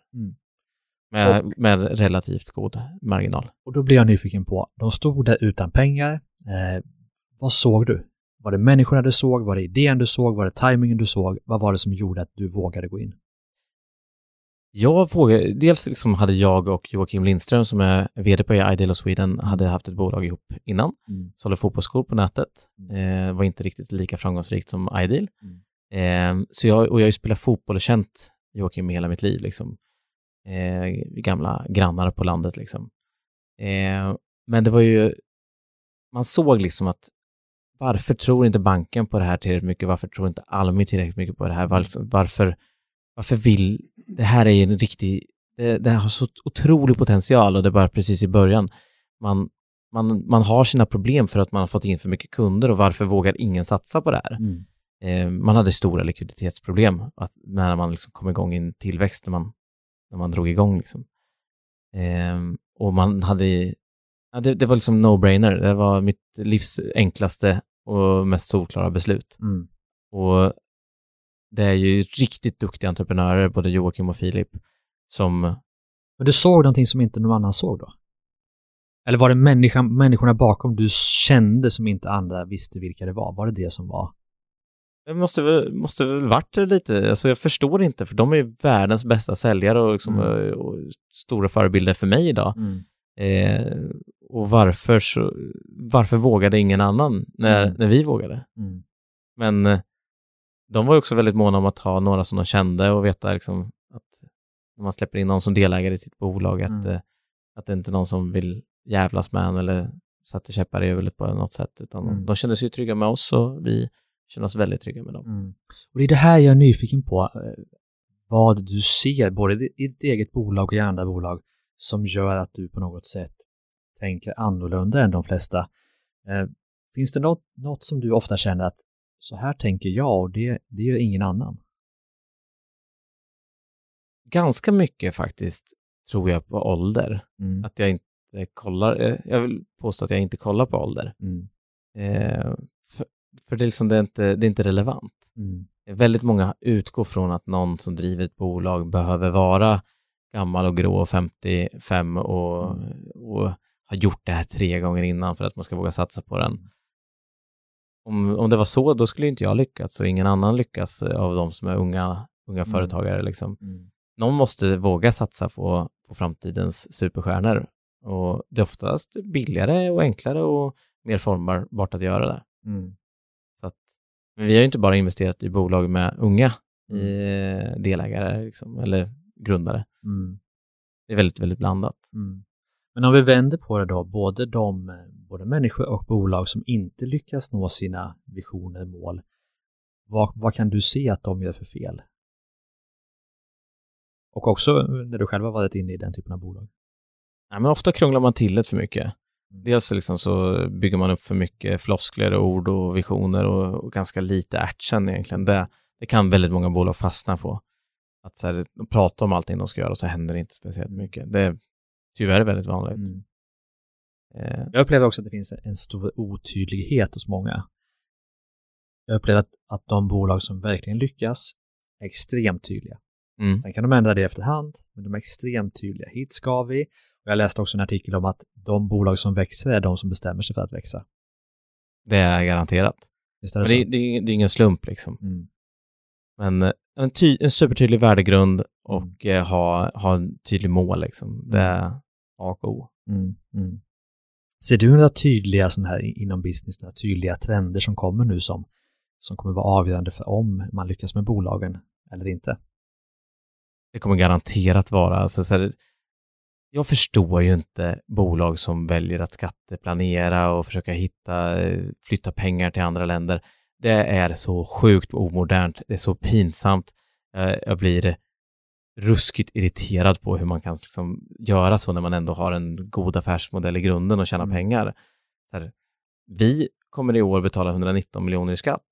Med relativt god marginal. Och då blir jag nyfiken på, de stod där utan pengar. Vad såg du? Var det människorna du såg? Var det idén du såg? Var det tajmingen du såg? Vad var det som gjorde att du vågade gå in? Jag vågade, dels liksom hade jag och Joakim Lindström som är vd på Idealo Sweden hade haft ett bolag ihop innan. Sålde fotbollsskor på nätet. Var inte riktigt lika framgångsrikt som Ideal. Så jag har ju spelat fotboll och känt Joakim hela mitt liv liksom. Gamla grannar på landet liksom. Men det var ju, man såg liksom att varför tror inte banken på det här tillräckligt mycket? Varför tror inte Almi tillräckligt mycket på det här? Varför vill, det här är en riktig, det har så otrolig potential och det är bara precis i början. Man har sina problem för att man har fått in för mycket kunder och varför vågar ingen satsa på det här? Man hade stora likviditetsproblem när man liksom kom igång i en tillväxt när man drog igång liksom. Och man hade, det var liksom no-brainer. Det var mitt livs enklaste och mest solklara beslut. Och det är ju riktigt duktiga entreprenörer, både Joakim och Filip, som... Men du såg någonting som inte någon annan såg då? Eller var det människorna bakom du kände som inte andra visste vilka det var? Var det det som var? Det måste väl varit lite, alltså jag förstår inte, för de är ju världens bästa säljare och, liksom, och stora förebilder för mig idag. Och varför vågade ingen annan när vi vågade? Men de var ju också väldigt måna om att ha några som de kände och veta liksom att när man släpper in någon som delägare i sitt bolag att det inte är någon som vill jävlas med en eller sätta käppar i huvudet på något sätt, utan de kände sig trygga med oss och vi känner oss väldigt trygga med dem. Och det är det här jag är nyfiken på, vad du ser både i ditt eget bolag och i andra bolag som gör att du på något sätt tänker annorlunda än de flesta. Finns det något som du ofta känner att så här tänker jag och det gör ingen annan? Ganska mycket faktiskt tror jag på ålder. Att jag inte kollar, jag vill påstå att jag inte kollar på ålder. För det är liksom, det är inte relevant. Väldigt många utgår från att någon som driver ett bolag behöver vara gammal och grå och 55 och har gjort det här 3 gånger innan för att man ska våga satsa på den. Om det var så, då skulle inte jag lyckas och ingen annan lyckas av de som är unga företagare liksom. Någon måste våga satsa på framtidens superstjärnor och det är oftast billigare och enklare och mer formbart att göra det. Så att, men vi har ju inte bara investerat i bolag med unga delägare liksom, eller grundare. Det är väldigt, väldigt blandat. Men om vi vänder på det då, både de både människor och bolag som inte lyckas nå sina visioner och mål, vad kan du se att de gör för fel? Och också när du själv har varit inne i den typen av bolag. Ja, men ofta krånglar man till det för mycket. Dels liksom så bygger man upp för mycket floskler och ord och visioner och ganska lite action egentligen. Det kan väldigt många bolag fastna på. Att så här, prata om allting de ska göra och så händer det inte speciellt mycket. Det är tyvärr väldigt vanligt. Jag upplever också att det finns en stor otydlighet hos många. Jag upplever att de bolag som verkligen lyckas är extremt tydliga. Sen kan de ändra det efterhand, men de är extremt tydliga. Hit ska vi. Och jag läste också en artikel om att de bolag som växer är de som bestämmer sig för att växa. Det är garanterat. Visst är det, men det är ingen slump liksom. Men en supertydlig värdegrund och ha en tydlig mål liksom. Det är A och O. Ser du några tydliga sån här inom business, några tydliga trender som kommer nu som kommer vara avgörande för om man lyckas med bolagen eller inte? Det kommer garanterat vara. Alltså, så här, jag förstår ju inte bolag som väljer att skatteplanera och försöka flytta pengar till andra länder. Det är så sjukt omodernt. Det är så pinsamt. Jag blir ruskigt irriterad på hur man kan liksom göra så när man ändå har en god affärsmodell i grunden och tjäna pengar. Så här, vi kommer i år betala 119 miljoner i skatt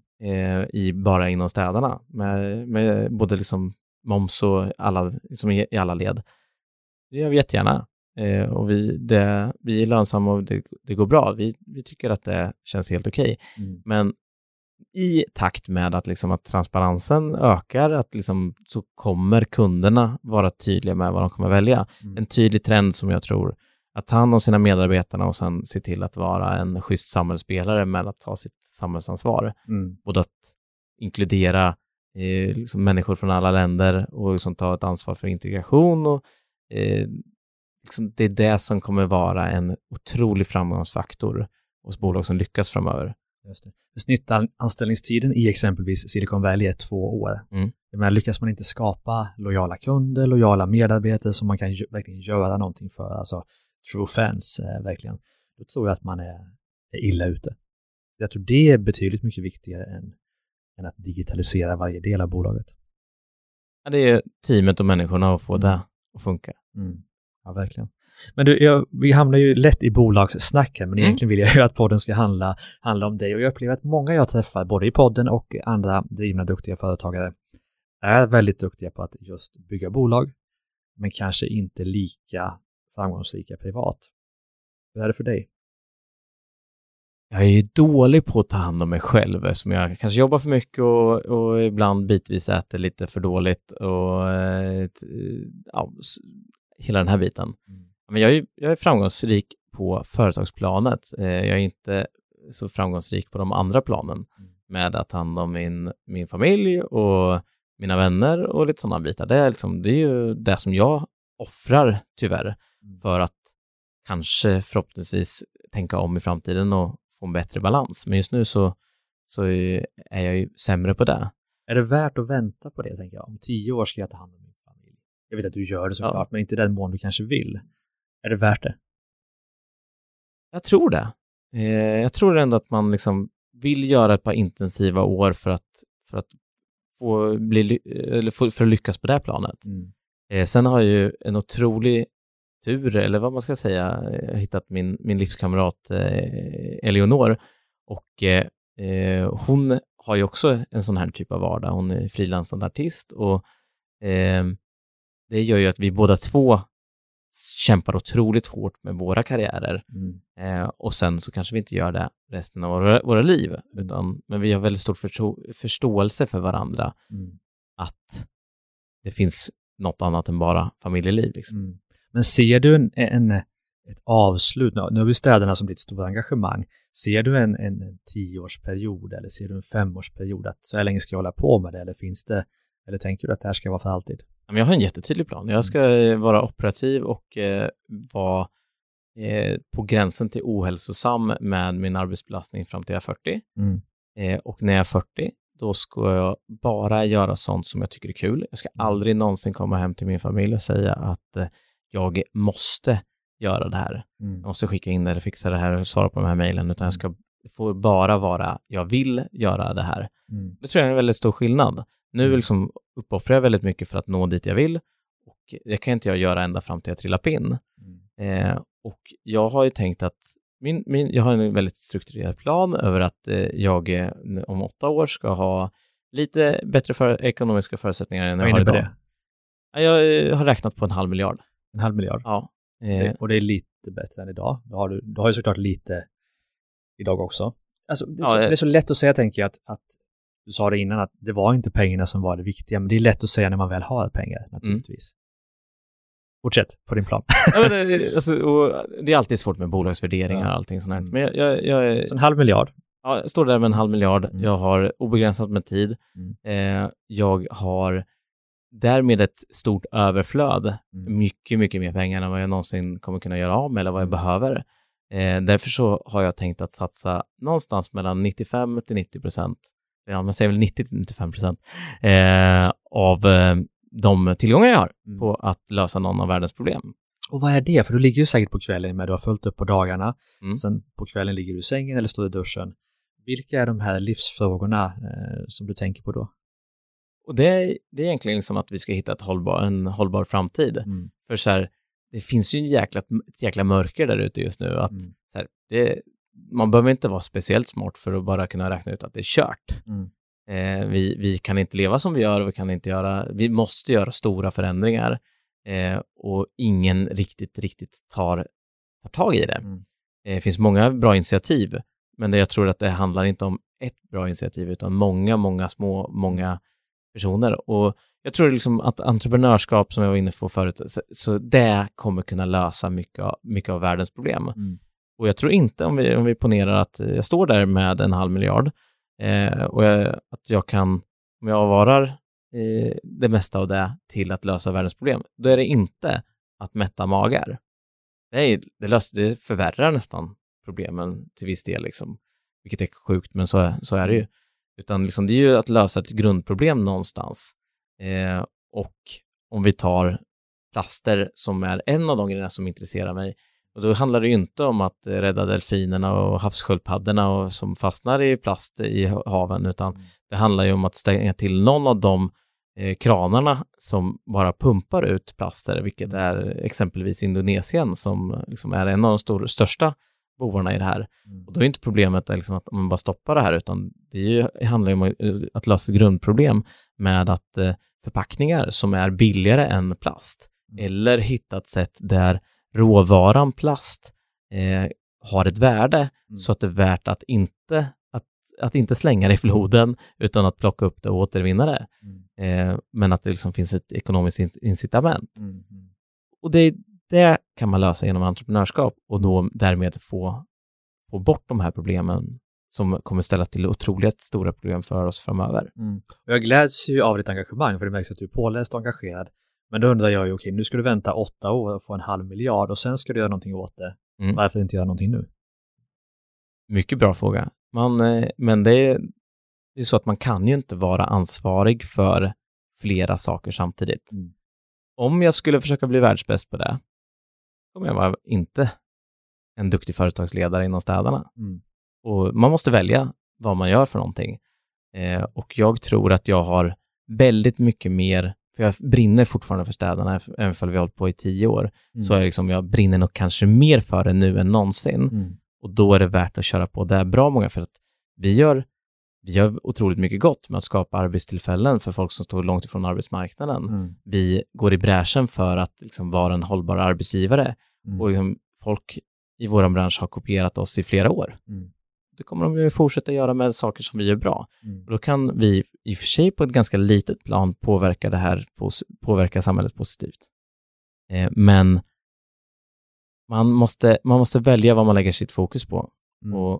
bara inom städerna med både liksom moms och alla, liksom i alla led. Det gör vi jättegärna. Och vi är lönsamma och det går bra. Vi tycker att det känns helt okej. Men i takt med att transparensen ökar, att så kommer kunderna vara tydliga med vad de kommer välja. En tydlig trend som jag tror att ta hand om sina medarbetarna och sen se till att vara en schysst samhällsspelare med att ta sitt samhällsansvar. Både att inkludera människor från alla länder och ta ett ansvar för integration och det är det som kommer vara en otrolig framgångsfaktor hos bolag som lyckas framöver. Just det. Snittanställningstiden i exempelvis Silicon Valley är 2 år. Men lyckas man inte skapa lojala kunder, lojala medarbetare som man kan verkligen göra någonting för, alltså true fans verkligen, då tror jag att man är illa ute. Jag tror det är betydligt mycket viktigare än att digitalisera varje del av bolaget. Ja, det är teamet och människorna att få det att funka. Ja, verkligen. Men vi hamnar ju lätt i bolagssnack här, men egentligen vill jag ju att podden ska handla om dig. Och jag upplever att många jag träffar, både i podden och andra drivna duktiga företagare, är väldigt duktiga på att just bygga bolag, men kanske inte lika framgångsrika privat. Hur är det för dig? Jag är ju dålig på att ta hand om mig själv eftersom jag kanske jobbar för mycket och ibland bitvis äter lite för dåligt och hela den här biten. Men jag är framgångsrik på företagsplanet. Jag är inte så framgångsrik på de andra planen med att ta hand om min familj och mina vänner och lite sådana bitar. Det är ju det som jag offrar tyvärr för att kanske förhoppningsvis tänka om i framtiden och få en bättre balans. Men just nu så är jag ju sämre på det. Är det värt att vänta på det, tänker jag? Om 10 år ska jag ta hand om min familj. Jag vet att du gör det såklart, men inte den mån du kanske vill. Är det värt det? Jag tror det. Jag tror ändå att man vill göra ett par intensiva år för att för att lyckas på det planet. Sen har jag ju en otrolig tur, eller vad man ska säga, jag har hittat min livskamrat Eleonor, och hon har ju också en sån här typ av vardag. Hon är frilansande artist och det gör ju att vi båda två kämpar otroligt hårt med våra karriärer. Och sen så kanske vi inte gör det resten av våra liv, men vi har väldigt stor förståelse för varandra, att det finns något annat än bara familjeliv liksom. Men ser du ett avslut, nu har vi städerna som ditt stora engagemang, ser du en 10-årsperiod eller ser du en 5-årsperiod att så här länge ska jag hålla på med det, eller tänker du att det här ska vara för alltid? Jag har en jättetydlig plan. Jag ska vara operativ och vara på gränsen till ohälsosam med min arbetsbelastning fram till jag är 40. Och när jag är 40, då ska jag bara göra sånt som jag tycker är kul. Jag ska aldrig någonsin komma hem till min familj och säga att jag måste göra det här. Jag måste skicka in det eller fixa det här och svara på de här mejlen, utan jag ska få bara vara, jag vill göra det här. Det tror jag är en väldigt stor skillnad. Nu liksom uppoffrar jag väldigt mycket för att nå dit jag vill, och det kan inte jag göra ända fram till jag trillar pinn. Och jag har ju tänkt att jag har en väldigt strukturerad plan över att jag om 8 år ska ha lite bättre ekonomiska förutsättningar än jag har idag. Det? Jag har räknat på 500 miljoner. 500 miljoner? Ja. Och det är lite bättre än idag. Du har ju såklart lite idag också. Alltså, det är så lätt att säga, tänker jag, att du sa det innan, att det var inte pengarna som var det viktiga, men det är lätt att säga när man väl har pengar, naturligtvis. Fortsätt på din plan. Ja, men det är alltid svårt med bolagsvärderingar och allting sånt här. Men jag så 500 miljoner? Ja, jag står där med 500 miljoner. Jag har obegränsat med tid. Jag har därmed ett stort överflöd. Mycket, mycket mer pengar än vad jag någonsin kommer kunna göra av med eller vad jag behöver. Därför så har jag tänkt att satsa någonstans mellan 95-90%. Ja, man säger väl 90-95% av de tillgångar jag har på att lösa någon av världens problem. Och vad är det? För du ligger ju säkert på kvällen med, du har följt upp på dagarna. Sen på kvällen ligger du i sängen eller står i duschen. Vilka är de här livsfrågorna som du tänker på då? Och det är egentligen liksom att vi ska hitta en hållbar framtid. För så här, det finns ju ett jäkla mörker där ute just nu. Att så här, man behöver inte vara speciellt smart för att bara kunna räkna ut att det är kört. Vi kan inte leva som vi gör. Vi måste göra stora förändringar. Och ingen riktigt tar tag i det. Det finns många bra initiativ, men jag tror att det handlar inte om ett bra initiativ, utan många personer. Och jag tror liksom att entreprenörskap, som jag var inne på förut, så det kommer kunna lösa mycket av världens problem. Och jag tror inte, om vi ponerar att jag står där med 500 miljoner och att jag kan, om jag avvarar det mesta av det till att lösa världens problem, då är det inte att mätta magar. Det förvärrar nästan problemen till viss del, liksom. Vilket är sjukt, men så är det ju. Utan liksom, det är ju att lösa ett grundproblem någonstans. Och om vi tar plaster, som är en av de grejerna som intresserar mig, och då handlar det ju inte om att rädda delfinerna och havssköldpaddorna och som fastnar i plast i haven, utan det handlar ju om att stänga till någon av de kranarna som bara pumpar ut plaster, vilket är exempelvis Indonesien, som liksom är en av de största bovarna i det här. Och då är inte problemet liksom att man bara stoppar det här, utan det handlar ju om att lösa ett grundproblem med att förpackningar som är billigare än plast, eller hitta ett sätt där råvaran plast har ett värde, så att det är värt att inte slänga det i floden, utan att plocka upp det och återvinna det. Men att det liksom finns ett ekonomiskt incitament. Och det kan man lösa genom entreprenörskap, och då därmed få bort de här problemen som kommer ställa till otroligt stora problem för oss framöver. Och jag gläds ju av ditt engagemang, för det märks att du är påläst och engagerad. Men då undrar jag ju, okej, nu ska du vänta 8 år och få 500 miljoner, och sen ska du göra någonting åt det. Varför inte göra någonting nu? Mycket bra fråga. Men det är så att man kan ju inte vara ansvarig för flera saker samtidigt. Om jag skulle försöka bli världsbäst på det, kommer jag vara inte en duktig företagsledare inom städerna. Och man måste välja vad man gör för någonting. Och jag tror att jag har väldigt mycket mer, för jag brinner fortfarande för städerna, även om vi har hållit på i 10 år, så är liksom, jag brinner nog kanske mer för det nu än någonsin. Och då är det värt att köra på. Det är bra många, för att vi gör otroligt mycket gott med att skapa arbetstillfällen för folk som står långt ifrån arbetsmarknaden. Vi går i bräschen för att liksom vara en hållbar arbetsgivare. Och liksom, folk i vår bransch har kopierat oss i flera år. Det kommer de ju fortsätta göra med saker som vi gör bra. Och då kan vi i och för sig på ett ganska litet plan påverka samhället positivt. Men man måste välja vad man lägger sitt fokus på. Och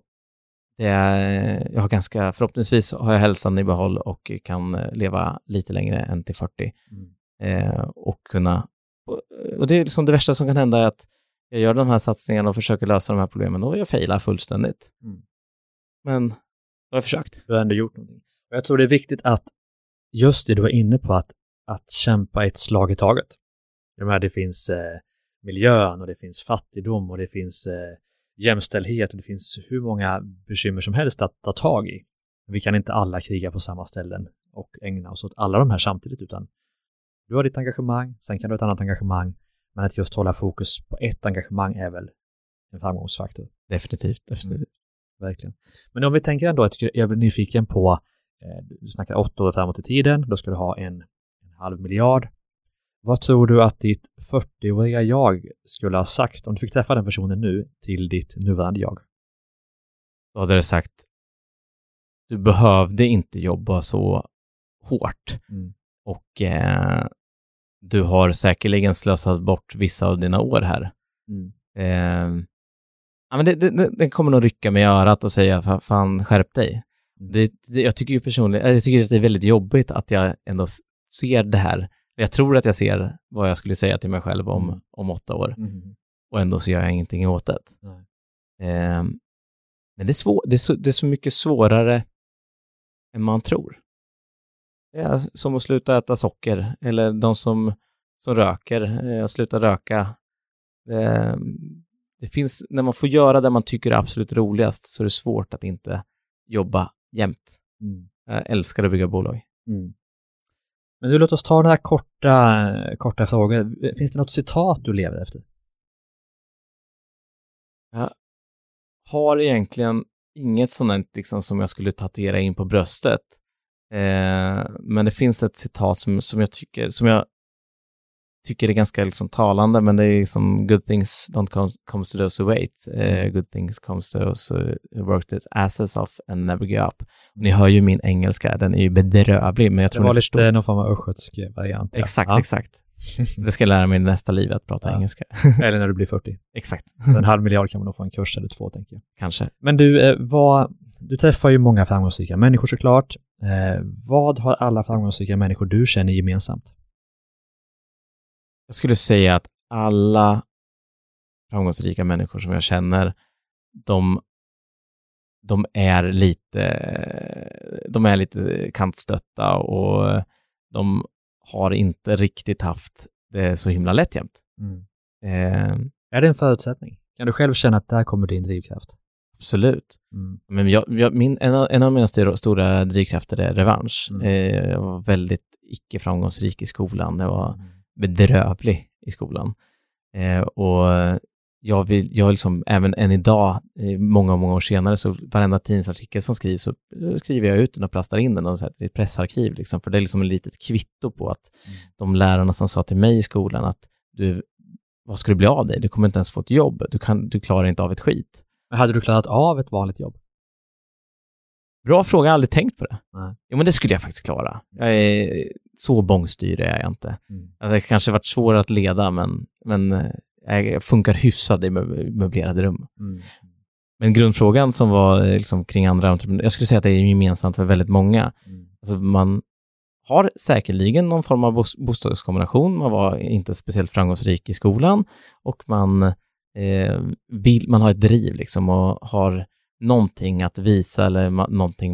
förhoppningsvis har jag hälsan i behåll och kan leva lite längre än till 40. Och det är liksom det värsta som kan hända, är att jag gör de här satsningarna och försöker lösa de här problemen, och jag failar fullständigt. Men jag har försökt. Du har ändå gjort någonting. Och jag tror det är viktigt att just det du var inne på, att kämpa ett slag i taget. Det finns miljön och det finns fattigdom och det finns jämställdhet och det finns hur många bekymmer som helst att ta tag i. Vi kan inte alla kriga på samma ställen och ägna oss åt alla de här samtidigt, utan du har ditt engagemang, sen kan du ha ett annat engagemang, men att just hålla fokus på ett engagemang är väl en framgångsfaktor. Definitivt. Verkligen. Men om vi tänker ändå att jag blir nyfiken på, du snackar 8 år framåt i tiden, då ska du ha en halv miljard. Vad tror du att ditt 40-åriga jag skulle ha sagt om du fick träffa den personen nu till ditt nuvarande jag? Då hade det sagt, du behövde inte jobba så hårt. Och du har säkerligen slösat bort vissa av dina år här. Ja, men det kommer nog rycka mig i örat och säga, fan, skärp dig. Jag tycker ju personligen, jag tycker att det är väldigt jobbigt att jag ändå ser det här. Jag tror att jag ser vad jag skulle säga till mig själv om 8 år. Och ändå så gör jag ingenting åt det. Men det är så mycket svårare än man tror. Det är som att sluta äta socker. Eller de som röker, sluta röka. Det finns, när man får göra det man tycker är absolut roligast, så är det svårt att inte jobba jämt. Jag älskar att bygga bolag. Men du, låt oss ta några korta frågor. Finns det något citat du lever efter? Jag har egentligen inget sådant liksom som jag skulle tatuera in på bröstet. Men det finns ett citat som jag tycker är ganska liksom talande, men det är som good things don't come to those who wait. Good things comes to those who work their asses off and never give up. Och ni hör ju min engelska, den är ju bedrövlig, men jag tror det var lite någon form av östgötsk variant. Exakt. Det ska jag lära mig i nästa liv att prata engelska. Eller när du blir 40. Exakt. En halv miljard kan man nog få en kurs eller 2, tänker jag. Kanske. Men du träffar ju många framgångsrika människor såklart. Vad har alla framgångsrika människor du känner gemensamt? Jag skulle säga att alla framgångsrika människor som jag känner, de är lite kantstötta och de har inte riktigt haft det så himla lätt jämt. Är det en förutsättning? Kan du själv känna att där kommer din drivkraft? Absolut. Men en av mina stora drivkrafter är revansch. Jag var väldigt icke framgångsrik i skolan. Jag var bedrövlig i skolan. Och jag liksom, även än idag, många år senare, så varenda tidningsartikel som skrivs, så skriver jag ut den och plastar in den och så i ett pressarkiv. Liksom, för det är liksom ett litet kvitto på att de lärarna som sa till mig i skolan att vad ska du bli av dig? Du kommer inte ens få ett jobb. Du klarar inte av ett skit. Men hade du klarat av ett vanligt jobb? Bra fråga, jag har aldrig tänkt på det. Jo, men det skulle jag faktiskt klara. Jag är så bångstyrig är jag inte. Det kanske varit svårare att leda, men jag funkar hyfsad i möblerade rum. Men grundfrågan som var liksom kring andra entreprenörer, jag skulle säga att det är gemensamt för väldigt många. Alltså man har säkerligen någon form av bostadskombination. Man var inte speciellt framgångsrik i skolan och man har ett driv liksom och har någonting att visa eller någonting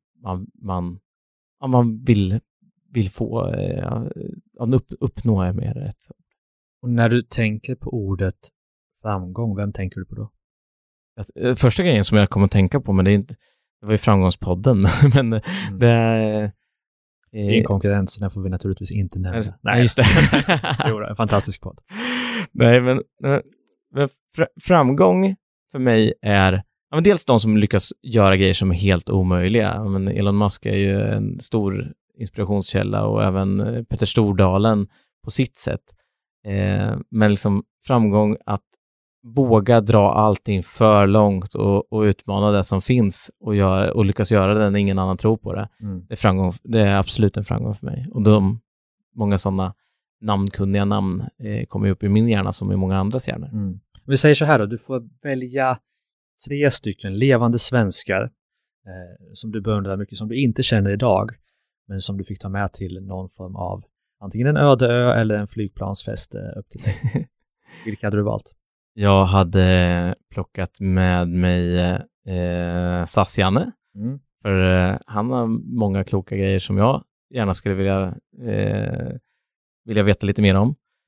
man vill få uppnå är mer rätt. Och när du tänker på ordet framgång, vem tänker du på då? Första grejen som jag kommer att tänka på, men det var ju Framgångspodden, men det är konkurrens, den får vi naturligtvis inte nämna. Nej, just det. Jo, en fantastisk podd. Nej, men framgång för mig är dels de som lyckas göra grejer som är helt omöjliga. Men Elon Musk är ju en stor inspirationskälla och även Peter Stordalen på sitt sätt. Men liksom framgång att våga dra allting för långt och utmana det som finns och lyckas göra det när ingen annan tror på det. Det är framgång, det är absolut en framgång för mig. Och många sådana namnkunniga namn kommer upp i min hjärna som i många andras hjärnor. Vi säger så här då, du får välja 3 stycken levande svenskar som du beundrar mycket, som du inte känner idag, men som du fick ta med till någon form av antingen en öde ö eller en flygplansfest upp till dig. Vilka hade du valt? Jag hade plockat med mig SAS-Janne. För han har många kloka grejer som jag gärna skulle vilja veta lite mer om.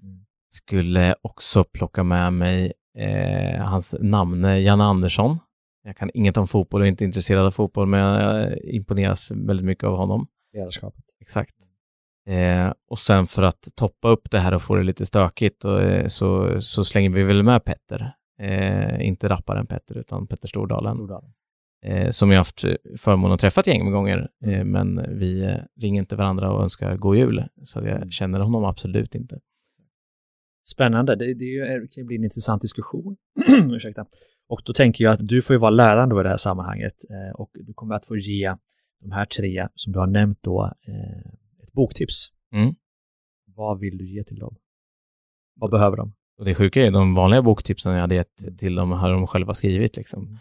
Skulle också plocka med mig hans namn, Jan Andersson. Jag kan inget om fotboll och är inte intresserad av fotboll, men jag imponeras väldigt mycket av honom. Ledarskapet. Exakt. Och sen för att toppa upp det här och få det lite stökigt så slänger vi väl med Petter. Inte rapparen Petter utan Petter Stordalen. Som jag haft förmånen att träffa ett gäng med gånger. Men vi ringer inte varandra och önskar god jul. Så jag känner honom absolut inte. Spännande. Det kan bli en intressant diskussion. Ursäkta. Och då tänker jag att du får ju vara läraren då i det här sammanhanget. Och du kommer att få ge de här 3 som du har nämnt då ett boktips. Vad vill du ge till dem? Vad behöver de? Och det sjuka är de vanliga boktipsen jag hade gett till dem har de själva skrivit liksom.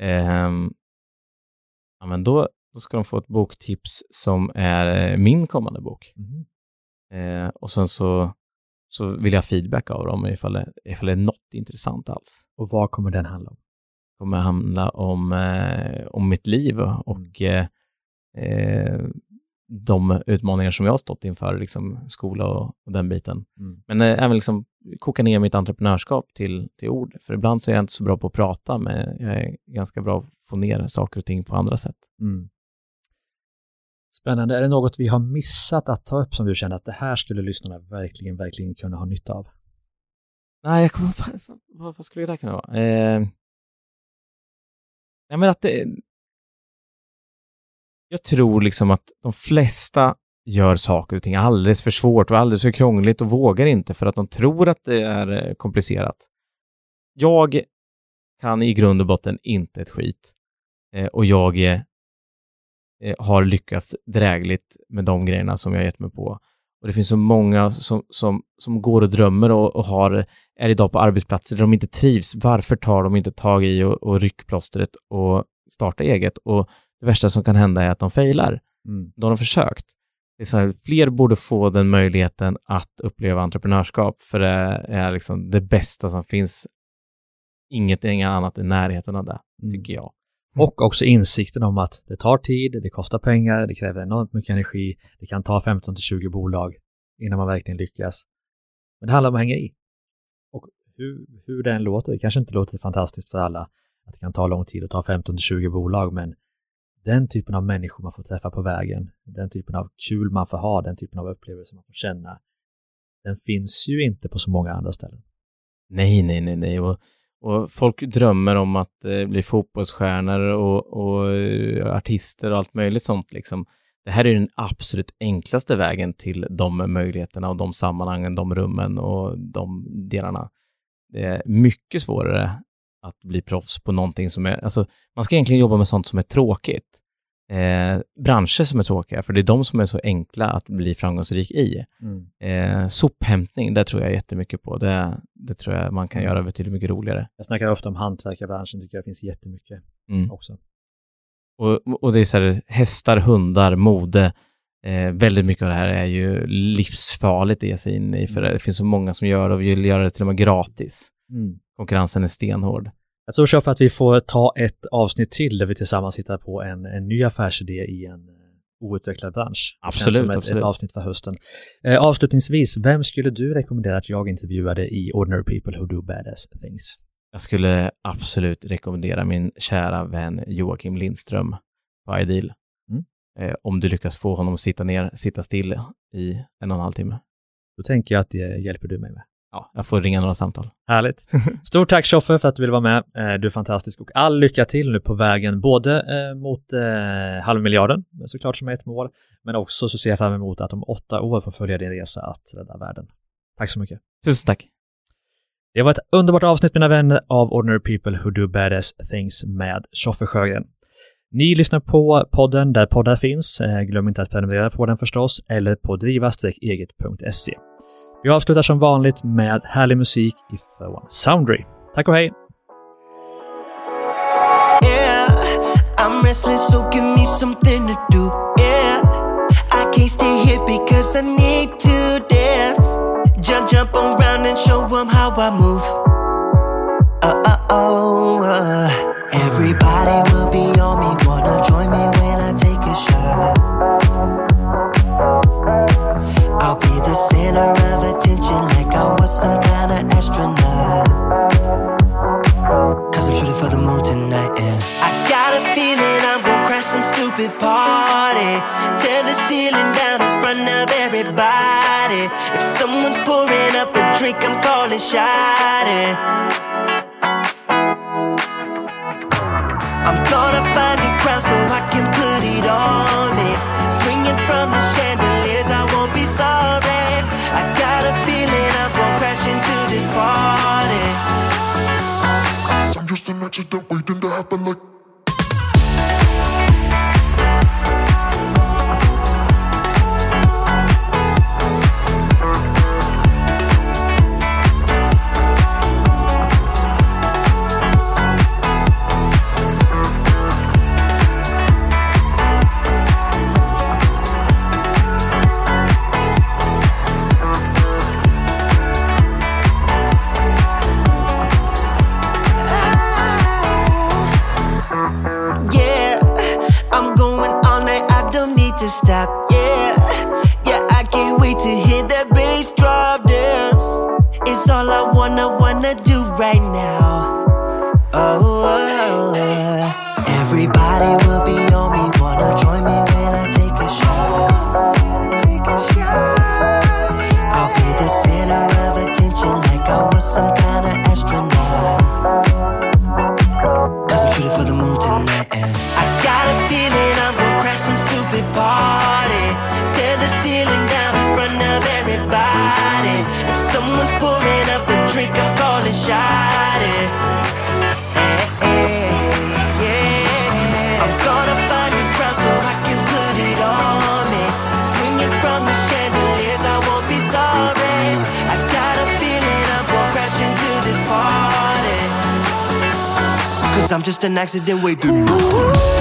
Ja, men då ska de få ett boktips som är min kommande bok. Och sen så vill jag feedback av dem ifall det är något intressant alls. Och vad kommer den handla om? Det kommer handla om mitt liv och de utmaningar som jag har stått inför, liksom skola och den biten. Men även liksom koka ner mitt entreprenörskap till ord. För ibland så är jag inte så bra på att prata, men jag är ganska bra att få ner saker och ting på andra sätt. Spännande. Är det något vi har missat att ta upp som du känner att det här skulle lyssnarna verkligen kunna ha nytta av? Nej, vad skulle det kunna vara? Jag menar att jag tror liksom att de flesta gör saker och ting alldeles för svårt och alldeles för krångligt och vågar inte för att de tror att det är komplicerat. Jag kan i grund och botten inte ett skit. Och jag har lyckats drägligt med de grejerna som jag har gett mig på. Och det finns så många som går och drömmer och är idag på arbetsplatser där de inte trivs. Varför tar de inte tag i och ryckplåstret och startar eget? Och det värsta som kan hända är att de failar. Då har de försökt. Det är så här, fler borde få den möjligheten att uppleva entreprenörskap, för det är liksom det bästa som finns. Ingenting annat i närheten av det, tycker jag. Och också insikten om att det tar tid, det kostar pengar, det kräver enormt mycket energi. Det kan ta 15-20 bolag innan man verkligen lyckas. Men det handlar om att hänga i. Och hur den låter, det kanske inte låter fantastiskt för alla att det kan ta lång tid att ta 15-20 bolag, men den typen av människor man får träffa på vägen, den typen av kul man får ha, den typen av upplevelser man får känna, den finns ju inte på så många andra ställen. Nej. Och folk drömmer om att bli fotbollsstjärnor och artister och allt möjligt sånt liksom. Det här är den absolut enklaste vägen till de möjligheterna och de sammanhangen, de rummen och de delarna. Det är mycket svårare att bli proffs på någonting som är, alltså man ska egentligen jobba med sånt som är tråkigt. Branscher som är tråkiga, för det är de som är så enkla att bli framgångsrik i. Sophämtning, det tror jag jättemycket på. Det tror jag man kan göra betydligt mycket roligare. Jag snackar ofta om hantverkarbranschen, tycker jag finns jättemycket också. Och det är så här, hästar, hundar, mode. Väldigt mycket av det här är ju livsfarligt att ge sig in i, för det finns så många som gör och vill göra det till och med gratis. Konkurrensen är stenhård. Jag tror så för att vi får ta ett avsnitt till där vi tillsammans hittar på en ny affärsidé i en outvecklad bransch. Absolut. Ett avsnitt för hösten. Avslutningsvis, vem skulle du rekommendera att jag intervjuade i Ordinary People Who Do Badass Things? Jag skulle absolut rekommendera min kära vän Joakim Lindström på Ideal. Om du lyckas få honom att sitta still i 1,5 timme. Då tänker jag att det hjälper du mig med. Ja, jag får ringa några samtal. Härligt. Stort tack Schoffer för att du vill vara med. Du är fantastisk och all lycka till nu på vägen både mot 500 miljarden, såklart som är ett mål, men också så ser jag fram emot att om 8 år får följa din resa att rädda världen. Tack så mycket. Tusen tack. Det var ett underbart avsnitt, mina vänner, av Ordinary People Who Do Badass Things med Schoffer Sjögren. Ni lyssnar på podden där poddar finns. Glöm inte att prenumerera på den förstås, eller på driva-eget.se. Vi avslutar som vanligt med härlig musik ifrån Soundry. Tack och hej! Yeah, I'm restless, so give me something to do. Yeah, I can't stay here because I need to dance. Jump around and show them how I move. Everybody will be on me, wanna join me when I take a shot. I'll be the center of attention like I was some Tear the ceiling down in front of everybody. If someone's pouring up a drink, I'm calling shawty. I'm gonna find a crown so I can put it on me. Swinging from the chandeliers, I won't be sorry. I got a feeling I'm gonna crash into this party. I'm just an accident waiting to happen like. Stop, yeah, I can't wait to hear that bass drop dance. It's all I wanna do right now. Oh, everybody will be on me, wanna join me when I take a shot. I'll be the center of attention like I was some kind of astronaut. Cause I'm shooting for the moon tonight and I got a feeling I'm gonna crash some stupid party. Tear the ceiling down in front of everybody. If someone's pouring up a drink, I'm calling shawty. I'm gonna find a crowd so I can put it on me. Swinging from the chandeliers, I won't be sorry. I got a feeling I'm gonna crash into this party. Cause I'm just an accident waiting.